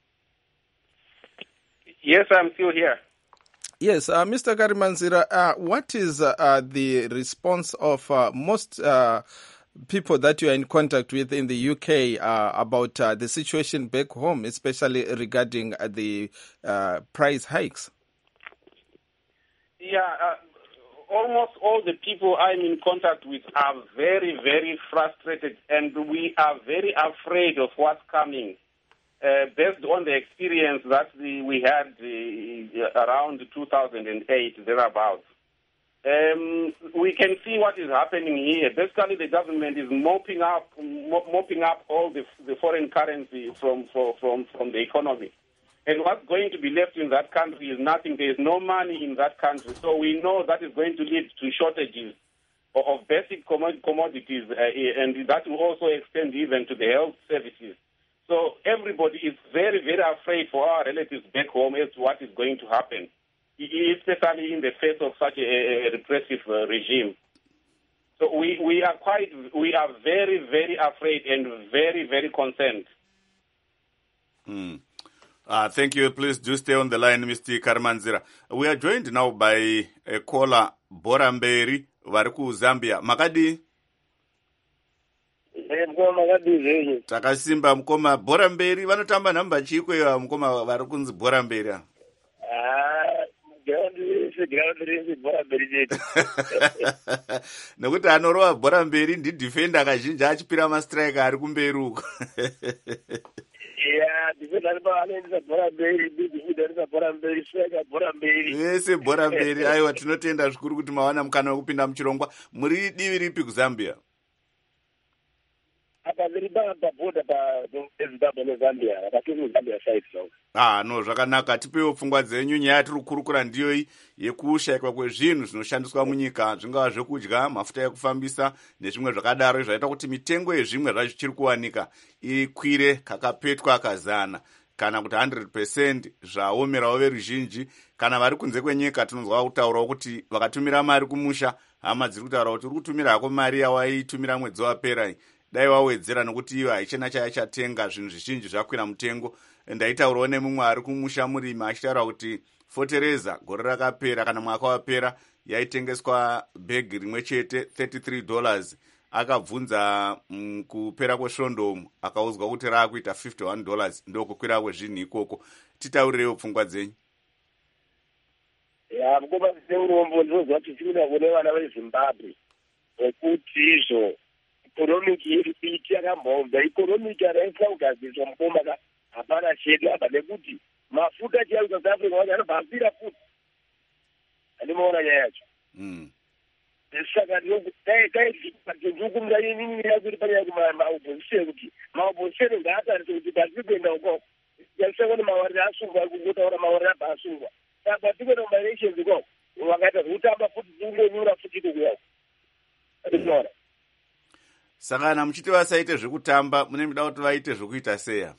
S8: Yes, I'm still here.
S1: Yes, uh, Mister Karimanzira, uh, what is uh, the response of uh, most uh, people that you are in contact with in the U K uh, about uh, the situation back home, especially regarding uh, the uh, price hikes?
S8: Yeah, uh, almost all the people I'm in contact with are very, very frustrated, and we are very afraid of what's coming. Uh, based on the experience that the, we had uh, around two thousand eight, thereabouts. Um, we can see what is happening here. Basically, the government is mopping up, mopping up all the, the foreign currency from, from, from the economy. And what's going to be left in that country is nothing. There is no money in that country. So we know that is going to lead to shortages of, of basic commodities, uh, and that will also extend even to the health services. So everybody is very, very afraid for our relatives back home as to what is going to happen, especially in the face of such a, a repressive uh, regime. So we, we are quite, we are very, very afraid and very, very concerned.
S2: Hmm. Uh, thank you. Please do stay on the line, Mister Karimanzira. We are joined now by a caller, Bora Mberi, vari kuZambia. Makadi? Takasimba mukoma Bora Mberi. Vanotamba namba chikweyo mukoma vari kunzi Bora Mberi.
S10: Ah, ground race Bora Mberi.
S2: Nekuti anorova Bora Mberi ndidefender kazhinji achipira mastrike ari kumberi uko.
S10: Yeah, defender ba anoendesa Bora Mberi, defender Bora Mberi, striker Bora Mberi.
S2: Yese Bora Mberi. Aiwa, tinotenda zvikuru kuti mawana mukana wekupinda muchirongwa. Muri divi ripi kuZambia?
S10: Apa zviri paboda paZimbabwe neZambia, apatiri muZambia side so.
S2: Ah, no, zvakanaka. Tipewo pfungwa dzenyu. Nyaya yatiri kukurukura ndiyo iyi yekushayikwa kwezvinhu zvinoshandiswa munyika, zvingava zvekudya, mafuta ekufambisa nezvimwe zvakadaro, zvaita kuti mitengo yezvimwe zvazichiri kuwanika ikwire kakapetwa kazana, kana kuti one hundred percent zvaomerawo veruzhinji. Kana vari kunze kwenyika tinonzwa kutaurawo kuti vakatumira mari kumusha, hama dziri kutaura kuti uri kutumira hako mari yawaitumira mwedzi wapera, dai wawedzera nokuti iwe haichena chayachatenga, zvinhu zvizhinji zvakwira mutengo. Ndaitaurawo nemumwe ari kumusha murimi achitaura kuti fotereza gore rakapera kana mwaka wapera yaitengeswa bhegi rimwe chete thirty-three dollars. Akabvunza mm, kupera kwesvondomu akaudzwa kuti raakuita fifty-one dollars. Ndokukwira kwezvinhu ikoko. Titaurirewo pfungwa dzenyu.
S10: Ya, mukoma seurombo ndinozwa kuti tinoda kune vana veZimbabwe kuti izvo economic iripiti yakambomba economic yaraiswa kugadziriswa mukoma ka hapana chedu apa nekuti mafuta chiyari South Africa wacho anobvambira futi. Andimoona nyaya yacho.
S2: Mm.
S10: Saka ndikukumira inini yakuri panyaya kumaopposition kuti maopposition ngaatarise kuti pasiri kuenda ukoko. Yasakoni mawariro asungwa kungotaura mawariro abva asungwa. Saka tikuenda kumaelections ukoko wakaita zvekutamba futi dzingonyura futi kukuyaku. Andinoona.
S2: Saka kana muchiti vasaite zvekutamba mune muda kuti vaite zvekuita seya?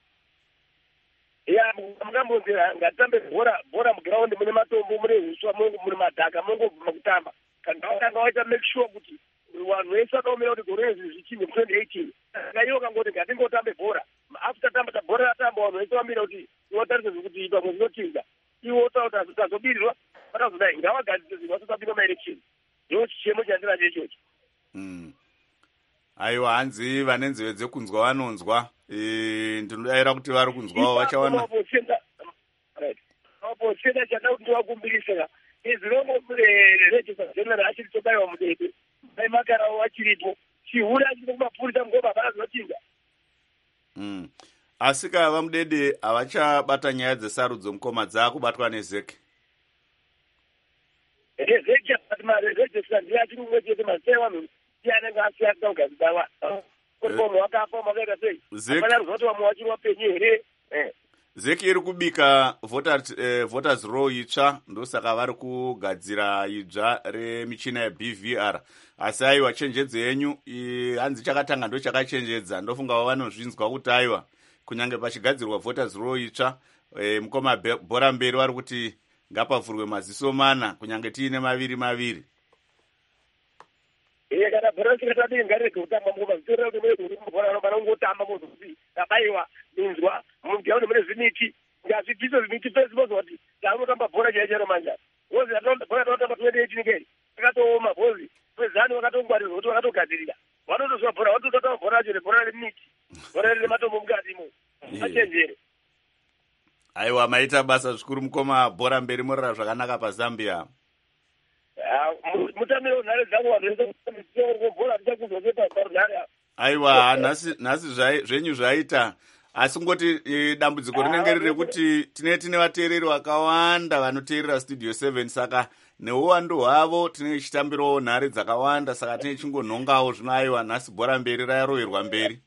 S10: Ya, mukambonzera ngatambe bhora bhora muground mune matombo mune huswa mune madhaka mungobva kutamba. Kana wakanga waita make sure kuti vanhu vese vakaomera kuti gore izvi zvichine twenty eighteen. Saka iwo kangoti ngatingotambe bhora. After tamba bhora ratamba vanhu vese vamira kuti iwotarise zvekuti pamwe zvinotinza. Iwo taura kuti tazobirirwa vatazodai ngavagadzise zvinhu vasatapinda maelection. Ndicho chichemo chandinacho ichocho.
S2: Mm. Aiwa, hanzi vane nzeve dzekunzwa vanonzwa. Eh, ndinodavira kuti vari kunzwawo vachawana.
S10: Maopposition chada kuti ndivakumbirisa izvirongo register general achiri tobayiwa mudede aimakarawo achiripo chihuri achiri kumapurisa mugoba hapana zvinotinga.
S2: Mm. Asi kava mudede havachabata nyaya dzesarudzo mukoma dzaakubatwa nezeki.
S10: Rezeki but maregister ndiye achiri kumwe chete masai vanhu anenge asiyasa kugazidawa kuripomu wakapa makaita sei apana kuzoti vamwe vachiri vapenyu here.
S2: Zeki iri kubika voters, eh, voters row itsva, ndosaka vari kugadzira idzva remichina yeB V R. Asi aiwa chenjedzo yenyu hanzi chakatanga ndo chakachenjedza, ndofunga vanozvinzwa kuti aiwa kunyange pachigadzirwa voters row itsva, eh, mukoma Bora Mberi vari kuti ngapavhurwe maziso mana kunyange tiine maviri maviri.
S10: Eh, kana bhora chikatadii ngarege kutamba mukoma zvitorera kuti mune bhora anobana kungotamba muzozi tabayiwa minzwa mundiaone mune zvimiti ngazvibvise zvimiti pesi vozwa kuti taanotamba bhora chaicharo manja vozi bhora taotamba twenty eighteen kei takatooma vozi pezani vakatongwarirwa kuti vakatogadzirira vanotozwa bhora vatototamba bhora racho nebhora remiti bhora rine matombo mukatimo achenjere.
S2: Aiwa, maita basa zvikuru mukoma Bora Mberi, murara zvakanaka paZambia.
S10: Mutamiro nhare dzangu vanhu vese bhora tichakuzwa sepaparunhare.
S2: Aiwa, nhasi nhasi zvenyu zvaita. Asi ngoti e, dambudziko rinenge riri rekuti tine tine vateereri vakawanda vanoteerera Studio seven, saka neuwandu hwavo tinenge tichitambirawo nhare dzakawanda, saka tinenge tichingonhongawo zvino. Aiwa, nhasi Bora Mberi raroverwa mberi.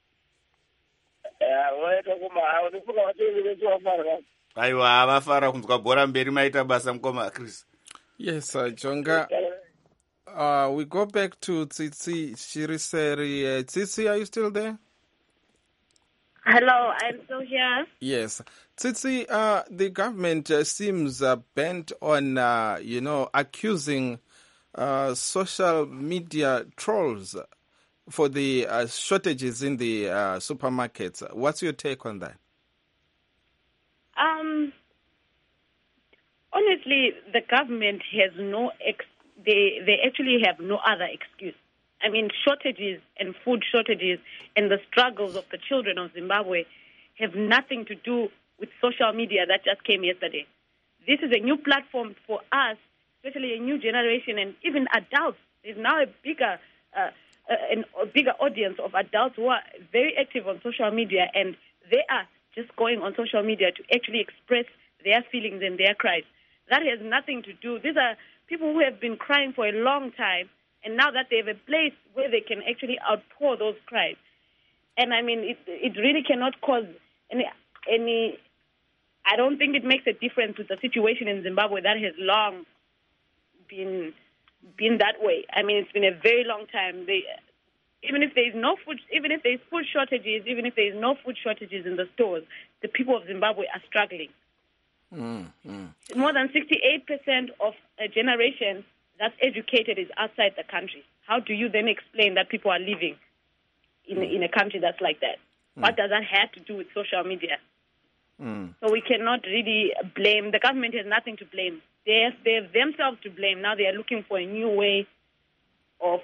S2: Aiwa, havafara kunzwa Bora Mberi, maita basa mukoma Chris.
S1: Yes, uh, Jonga. Uh, we go back to Tsitsi Chiriseri. Uh, Tsitsi, are you still there?
S9: Hello, I'm still here.
S1: Yes. Tsitsi, uh, the government uh, seems uh, bent on, uh, you know, accusing uh, social media trolls for the uh, shortages in the uh, supermarkets. What's your take on that?
S9: Um, honestly, the government has no, ex- they, they actually have no other excuse. I mean, shortages and food shortages and the struggles of the children of Zimbabwe have nothing to do with social media that just came yesterday. This is a new platform for us, especially a new generation and even adults. There's now a bigger, uh, uh, a bigger audience of adults who are very active on social media, and they are just going on social media to actually express their feelings and their cries. That has nothing to do. These are people who have been crying for a long time, and now that they have a place where they can actually outpour those cries. And I mean, it it really cannot cause any any. I don't think it makes a difference with the situation in Zimbabwe that has long been been that way. I mean, it's been a very long time. They, even if there is no food, even if there is food shortages, even if there is no food shortages in the stores, the people of Zimbabwe are struggling.
S1: Mm, mm.
S9: More than sixty-eight percent of a generation that's educated is outside the country. How do you then explain that people are living in in a country that's like that? Mm. What does that have to do with social media?
S1: Mm.
S9: So we cannot really blame. The government has nothing to blame. They have, they have themselves to blame. Now they are looking for a new way of,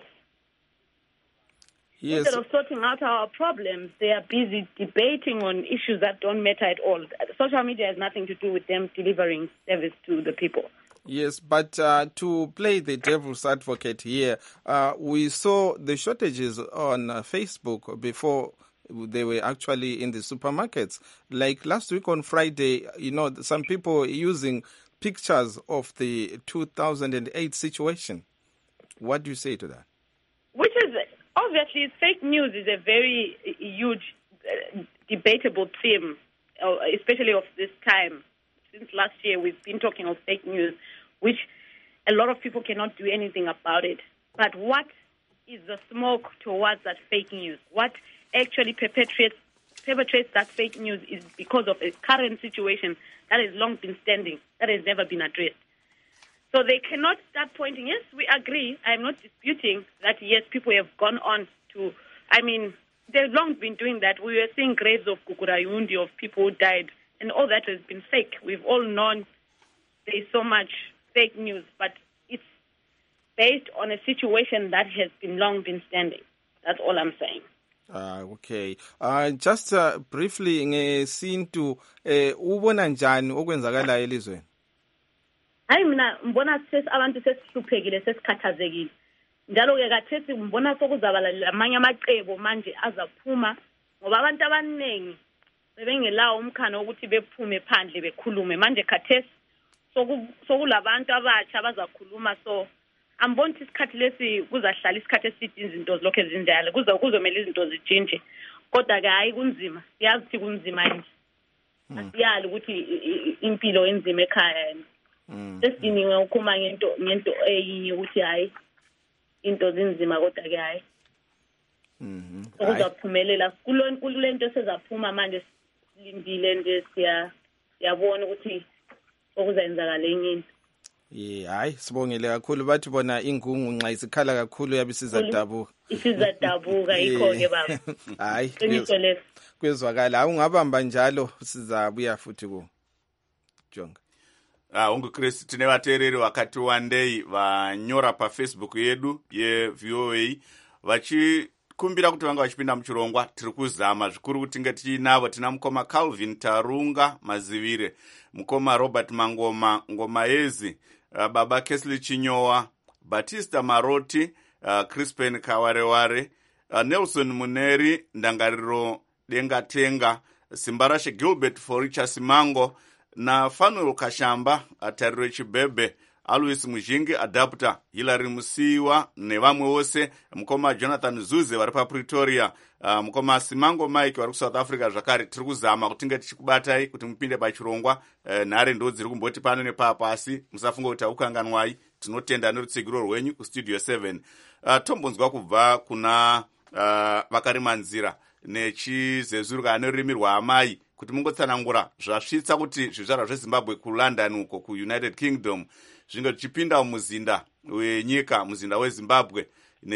S1: yes.
S9: Instead of sorting out our problems, they are busy debating on issues that don't matter at all. Social media has nothing to do with them delivering service to the people.
S1: Yes, but uh, to play the devil's advocate here, uh, we saw the shortages on uh, Facebook before they were actually in the supermarkets. Like last week on Friday, you know, some people using pictures of the two thousand eight situation. What do you say to that?
S9: Which is, obviously, fake news is a very huge, uh, debatable theme, uh, especially of this time. Since last year, we've been talking of fake news, which a lot of people cannot do anything about it. But what is the smoke towards that fake news? What actually perpetrates perpetrates that fake news is because of a current situation that has long been standing, that has never been addressed. So they cannot start pointing. Yes, we agree. I'm not disputing that, yes, people have gone on to, I mean, they've long been doing that. We were seeing graves of Kukurayundi, of people who died, and all that has been fake. We've all known there's so much fake news, but it's based on a situation that has been long been standing. That's all I'm saying.
S1: Uh, okay. Uh, just uh, briefly ngesintu eh ubona njani okwenzakalayo elizweni?
S9: Hayi mina ngibona sesi abantu sesihluphekile sesikhathazekile. Njalo ke kathethi ngibona sokuzaba lamanye amacebo manje azaphuma ngoba abantu abaningi bebengelawo umkhano ukuthi bephume phandle bekhulume. Manje khathesi sokulabantu abatsha abazakhuluma, so amboni isikhathi lesi kuzahlala isikhathi eside izinto zilokho ezinjalo kuza kuzomela izinto zijinje, kodwa ke hayi kunzima, siyazi ukuthi kunzima nje. Asiyali ukuthi impilo enzima ekhaya. Sesidiniwe ukukhuluma ngento ngento eyinye ukuthi hayi into zinzima, kodwa ke hayi mhm uzaphumelela kulona kulento sezaphuma manje. Silindile nje siya siyabona ukuthi okuzenzakala enyini.
S1: Yeah, hayi sibongele kakhulu. Bathi bona ingungu nxa isikhala kakhulu yabe sizadabuka.
S9: Isizadabuka ikho ke baba.
S1: Hayi
S9: Qiniso leso.
S1: Kwezwakala awungabamba njalo sizabuya futhi ku Jonga.
S2: Ah, ungu Chris tine vateereri vakati wandei vanyora paFacebook yedu ye V O A vachikumbira kuti vanga vachipinda muchirongwa. Tiri kuzama zvikuru kuti tinge tiinavo. Tina mukoma Calvin Tarunga Mazivire, mukoma Robert Mangoma Ngomaezi, uh, baba Kesley Chinyowa, Batista Maroti, uh, Crispin Kawareware, uh, Nelson Muneri, Ndangariro Dengatenga, Simbarashe Gilbert Foricha Simango, na Fanuel Kashamba, Atariro Chibebe, Alois Mujingi Adapter, Hilary Musiwa, nevamwe wose, mukoma Jonathan Zuze vari pa Pretoria, uh, mukoma Simango Mike vari ku South Africa zvakare. Tiri kuzama kuti tinge tichikubatai kuti mupinde pachirongwa. Uh, nhare ndo dziri kumboti pano nepapa, asi musafunga kuti aukanganwai. Tinotenda nerutsigiro rwenyu ku Studio seven. Uh, tombonzwa kubva kuna uh, vakarimanzira nechizezurika nerurimi rwaamai kuti mungotsanangura zvasvitsa kuti zvizvarwa zveZimbabwe kuLondon uko kuUnited Kingdom zvinge tichipinda muzinda wenyika, muzinda weZimbabwe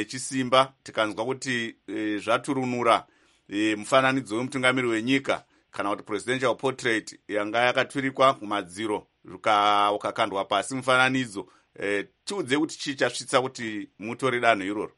S2: nechisimba. Tikanzwa kuti e, zvaturunura e, mufananidzo wemutungamiri wenyika kana kuti presidential portrait yanga yakatwirikwa kumadziro ukakandwa pasi mufananidzo. Eh, tiudze kuti chii chasvitsa kuti mutore danho iroro?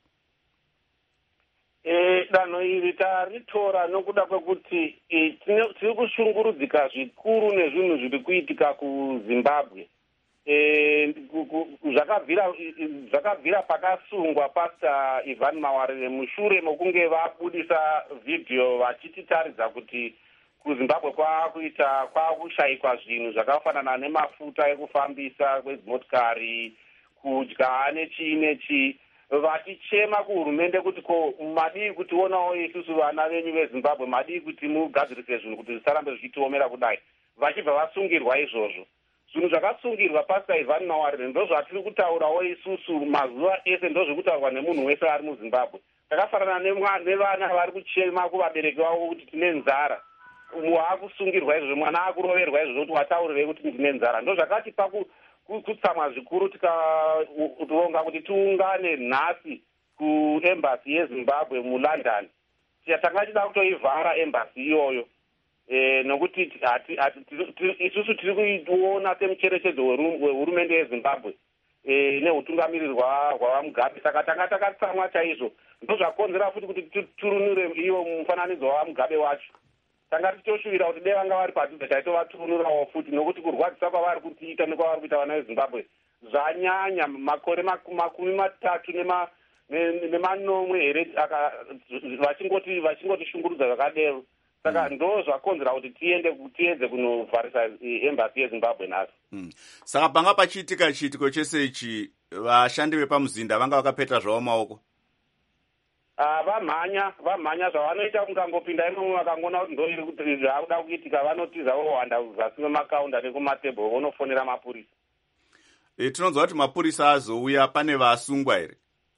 S8: E, danho iri taritora nokuda kwekuti e, tiri kushungurudzika zvikuru nezvinhu zviri kuitika kuzimbabwe. E, zvakabvira zvakabvira pakasungwa Pastor Ivan Mawarire mushure mokunge vabudisa vhidhiyo vachititaridza kuti kuzimbabwe kwakuita kwakushayikwa zvinhu zvakafanana nemafuta ekufambisa kwedzimotikari, kudya nechii nechii, vachichema kuhurumende kuti ko madii kutionawo isusu vana venyu vezimbabwe, madii kuti mugadzirise zvinhu kuti zvisarambe zvichitiomera kudai, vachibva vasungirwa izvozvo. Zvinhu zvakasungirwa Pastor Ivan Mawarire ndo zvatiri kutaurawo isusu mazuva ese, ndo zvekutaurwa nemunhu wese ari muzimbabwe. Takafanana nevana vari kuchema kuvabereki vavo kuti tine nzara, waakusungirwa izvozvo, mwana akuroverwa izvozvo kuti wataurirei kuti ndine nzara. Ndo zvakatipa kutsamwa zvikuru tikaronga kuti tiungane nhasi kuembassy yezimbabwe mulondon. Tanga tida kutoivhara embassy iyoyo e, nokuti isusu tiri kuiona semucherechedzo wehurumende yezimbabwe e, neutungamirirwa hwavamugabe. Saka tanga takatsamwa chaizvo, ndo zvakonzera futi kuti turunure iwo mufananidzo wavamugabe wacho. Tanga tichoshuwira kuti dai vanga vari padhuze taitovaturunurawo futi, nokuti kurwadzisa kwavari kutiita nekwavari kuita vana vezimbabwe zvanyanya. Makore makumi matatu nemanomwe here vachingoti vachingotishungurudza zvakadero. Saka mm. ndo zvakonzera kuti tiende tiedze kunovharisa embassy yezimbabwe nazo.
S2: Mm. Saka panga pachiitika chiitiko chese ichi, vashandi vepamuzinda vanga vakapeta zvavo maoko?
S8: Uh, vamhanya vamhanya zvavanoita mukangopinda imomo vakangona kuti ndoiri kuti zvaakuda kuitika vanotiza vohwanda zasi memakaunda nekumatebhoro vonofonera mapurisa.
S2: E, tinonzwa kuti mapurisa azouya, pane vasungwa here?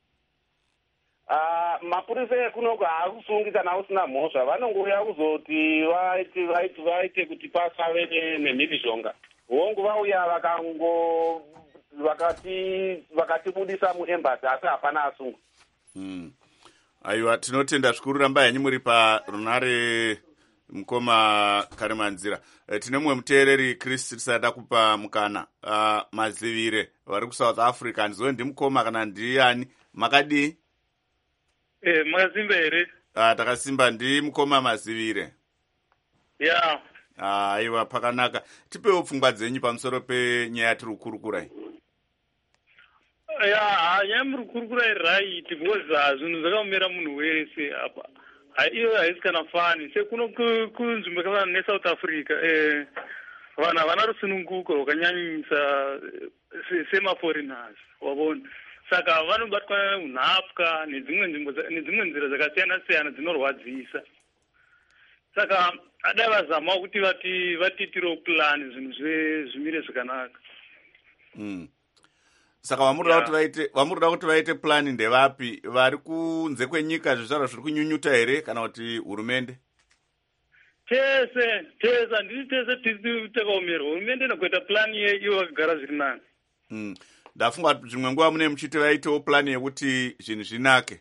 S8: Uh, mapurisa ekunoku haakusungi kana usina mhosva, vanongouya kuzoti vaite vaite vaite kuti pasave nemhirizhonga. Hongu vauya vakango vakati vakatibudisa muembassy asi hapana asungwa.
S2: Mm. Aiwa, tinotenda zvikuru, ramba henyu muri parunare mukoma Karimanzira. E, tine mumwe muteereri Chris tisada kupa mukana. Uh, Mazivire vari kuSouth Africa, ndizo ndimukoma kana ndiani? Makadii?
S11: Eh, makasimba here?
S2: Ah, takasimba. Ndi mukoma Mazivire.
S11: Yeah.
S2: Ah, aiwa, pakanaka. Tipewo pfungwa dzenyu pamusoro penyaya yatiri kukurukura.
S11: Ya, nyamuri kurukura right, because zvinhu zvakamera munhu wese apa. Iyo haisi kana fani. Sekuno kunzvimbo yakafanana neSouth Africa, eh, vanhu havana rusununguko rwakanyanyisa semaforeigners, wabona. Saka vanobatwa unhapwa nedzimwe nzvimbo nedzimwe nzira dzakasiyana siyana dzinorwadzisa. Saka adai vazamawo kuti vati vatitiro plan zvinhu zvimire zvakanaka.
S2: Mm. Saka vamurida kuti vaite vamurida kuti vaite plan ndevapi? Vari kunze kwenyika, zvizvarwa zviri kunyunyuta here kana kuti hurumende?
S11: Tese tese handiti tese tiri takaomerwa. Hurumende inokuita plan iyo vakagara zviri nani.
S2: Mm. Ndafunga kuti zvimwe nguva mune muchiti vaitewo plan yekuti zvinhu zvinake.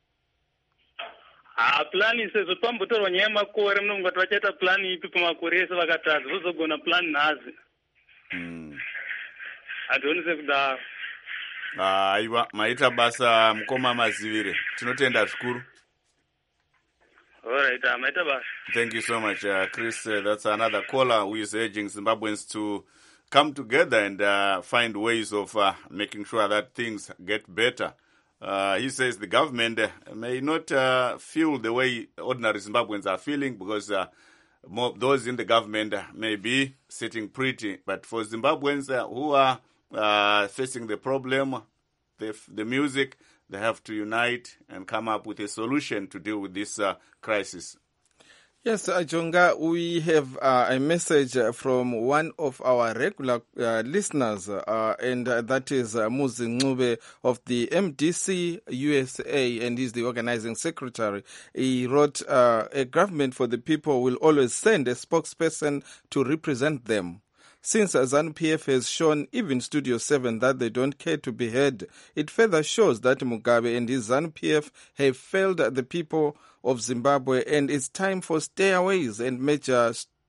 S11: Ah, plan sezvo pambotorwa nyaya yemakore munonga kuti vachaita plan ipi pamakore ese vakatadza vozogona plan nhazi.
S2: Mm.
S11: Hationi sekudaro.
S2: Aiwa, maita basa mukoma Mazivire. Tinotenda zvikuru.
S11: All right, uh, maita basa.
S2: Thank you so much, uh, Chris. Uh, that's another caller who is urging Zimbabweans to come together and uh, find ways of uh, making sure that things get better. Uh, he says the government uh, may not uh, feel the way ordinary Zimbabweans are feeling because uh, more, those in the government uh, may be sitting pretty. But for Zimbabweans uh, who are uh, facing the problem, the, the music, they have to unite and come up with a solution to deal with this uh, crisis.
S1: Yes, uh, Jonga, we have uh, a message from one of our regular uh, listeners, uh, and uh, that is uh, Muzi Ncube of the M D C U S A, and he's the organizing secretary. He wrote, uh, a government for the people will always send a spokesperson to represent them. Since ZANU-P F has shown even Studio seven that they don't care to be heard, it further shows that Mugabe and his ZANU-P F have failed the people of Zimbabwe, and it's time for stayaways and major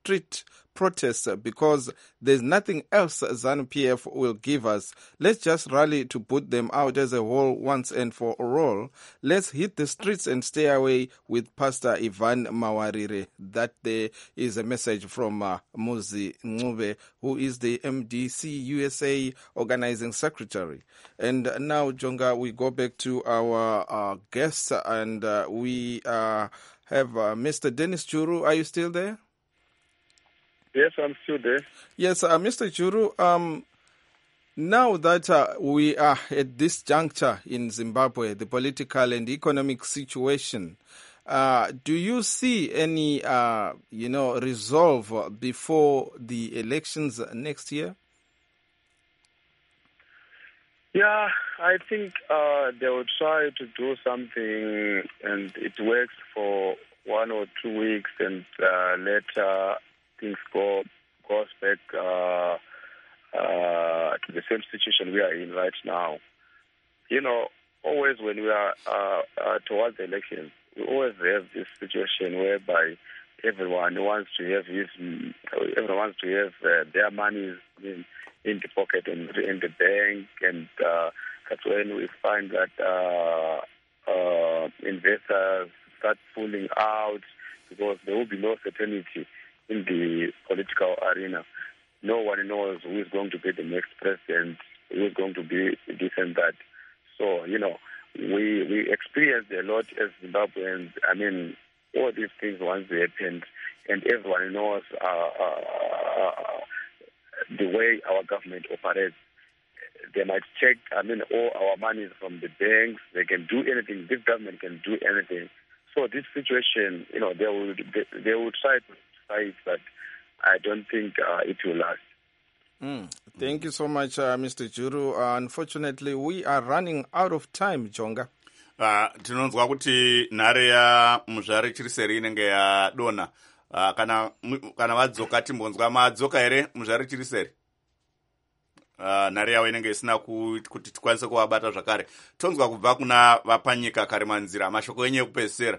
S1: street protests because there's nothing else ZANU-P F will give us. Let's just rally to put them out as a whole once and for all. Let's hit the streets and stay away with Pastor Ivan Mawarire. That there is a message from uh, Muzi Ncube, who is the M D C U S A organizing secretary. And now, Jonga, we go back to our uh, guests, and uh, we uh, have uh, Mister Dennis Churu. Are you still there?
S7: Yes, I'm still there.
S1: Yes, uh, Mister Churu, um, now that uh, we are at this juncture in Zimbabwe, the political and economic situation, uh, do you see any, uh, you know, resolve before the elections next year?
S7: Yeah, I think uh, they will try to do something, and it works for one or two weeks, and uh, later things go goes back uh, uh, to the same situation we are in right now. You know, always when we are uh, uh, towards the elections, we always have this situation whereby everyone wants to have his, everyone wants to have uh, their money in, in the pocket and in the bank, and uh, that's when we find that uh, uh, investors start pulling out because there will be no certainty in the political arena. No one knows who is going to be the next president, who is going to be this and that. So, you know, we we experienced a lot as Zimbabweans. I mean, all these things once they happened, and everyone knows uh, uh, uh, the way our government operates. They might check, I mean, all our money is from the banks. They can do anything. This government can do anything. So this situation, you know, they will they, they will try to fight, but I don't think uh, it will last.
S1: Mm. Thank you so much, uh, Mister Churu. Uh, unfortunately, we are running out of time, Jonga.
S2: Uh, tinonzwa kuti nhare yamuzvare chiriseri inenge yadonha. Uh, kana kana vadzoka timbonzwa madzoka here muzvare chiriseri. Uh, nhare yavo inenge isina kuti tikwanise kuvabata zvakare. Tonzwa kubva kuna vapanyika Karimanzira, mashoko enyu ekupedzisira.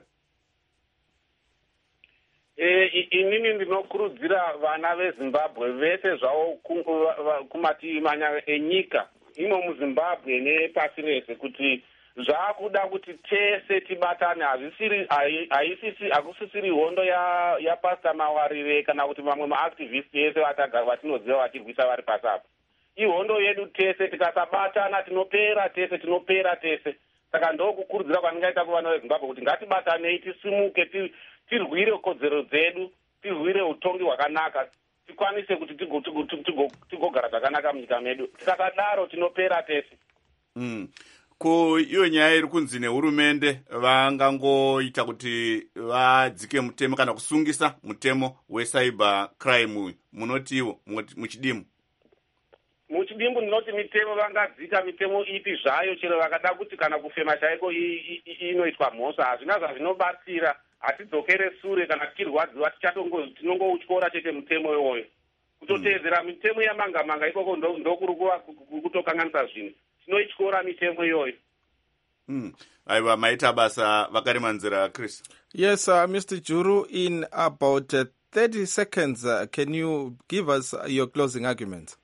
S8: Eh, inini ndinokurudzira vana veZimbabwe vese zvavo kumativi manya enyika ino muZimbabwe nepasi rese kuti zvakuda kuti tese tibatane. Hazvisiri haisisi hakusisiri hondo ya ya Pastor Mawarire kana kuti mamwe maactivist ese vatagara vatinoziva vachirwisa vari pasi apa. Ihondo yedu tese, tikasabatana tinopera tese tinopera tese. Saka ndokukurudzira kwandingaita kuvana veZimbabwe kuti ngatibatanei, tisimuke, tirwire kodzero dzedu, tirwire utongi hwakanaka, tikwanise kuti tigogara zvakanaka munyika medu. Tikasadaro tinopera tese.
S2: Mm. Ko iyo nyaya iri kunzi nehurumende vangangoita kuti vadzike mutemo kana kusungisa mutemo wecyber crime, munotiwo muchidimu?
S8: Muchidimbu ndinoti mitemo vangadzika mitemo ipi zvayo, chero vakada kuti kana kufema chaiko inoitwa mhosva, hazvina zvazvinobatsira. Hatidzokere sure kana tichirwadziwa tinongotyora chete mutemo iwoyo. Kutoteedzera mitemo yamanga manga ikoko ndokuri kutokanganisa zvinhu. Tinoityora mitemo iyoyo.
S2: Mm. Aiwa, maita basa Vakarimanzira, Chris.
S1: Yes, uh, Mister Churu, in about uh, thirty seconds, uh, can you give us uh, your closing argument?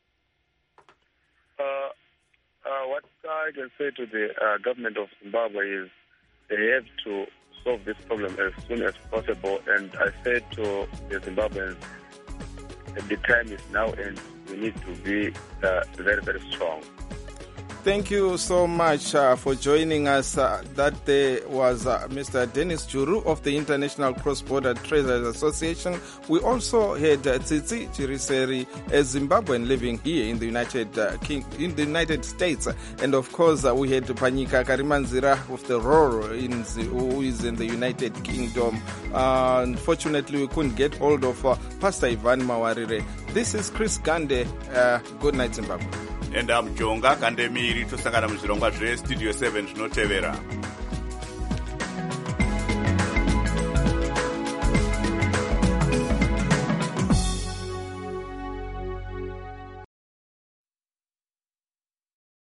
S7: Uh, uh, what I can say to the uh, government of Zimbabwe is they have to solve this problem as soon as possible. And I said to the Zimbabweans, the time is now and we need to be uh, very, very strong.
S1: Thank you so much uh, for joining us. Uh, that day was uh, Mister Dennis Churu of the International Cross-Border Traders Association. We also had uh, Tsitsi Chiriseri, a Zimbabwean living here in the United uh, King- in the United States, and of course uh, we had Panyika Karimanzira of the R O R, in the, who is in the United Kingdom. Uh, unfortunately, we couldn't get hold of uh, Pastor Ivan Mawarire. This is Chris Gande. Uh, good night, Zimbabwe.
S2: And I'm Jonga Kandemiri, tosangana muzvirongwa zvestudio seven zvinotevera.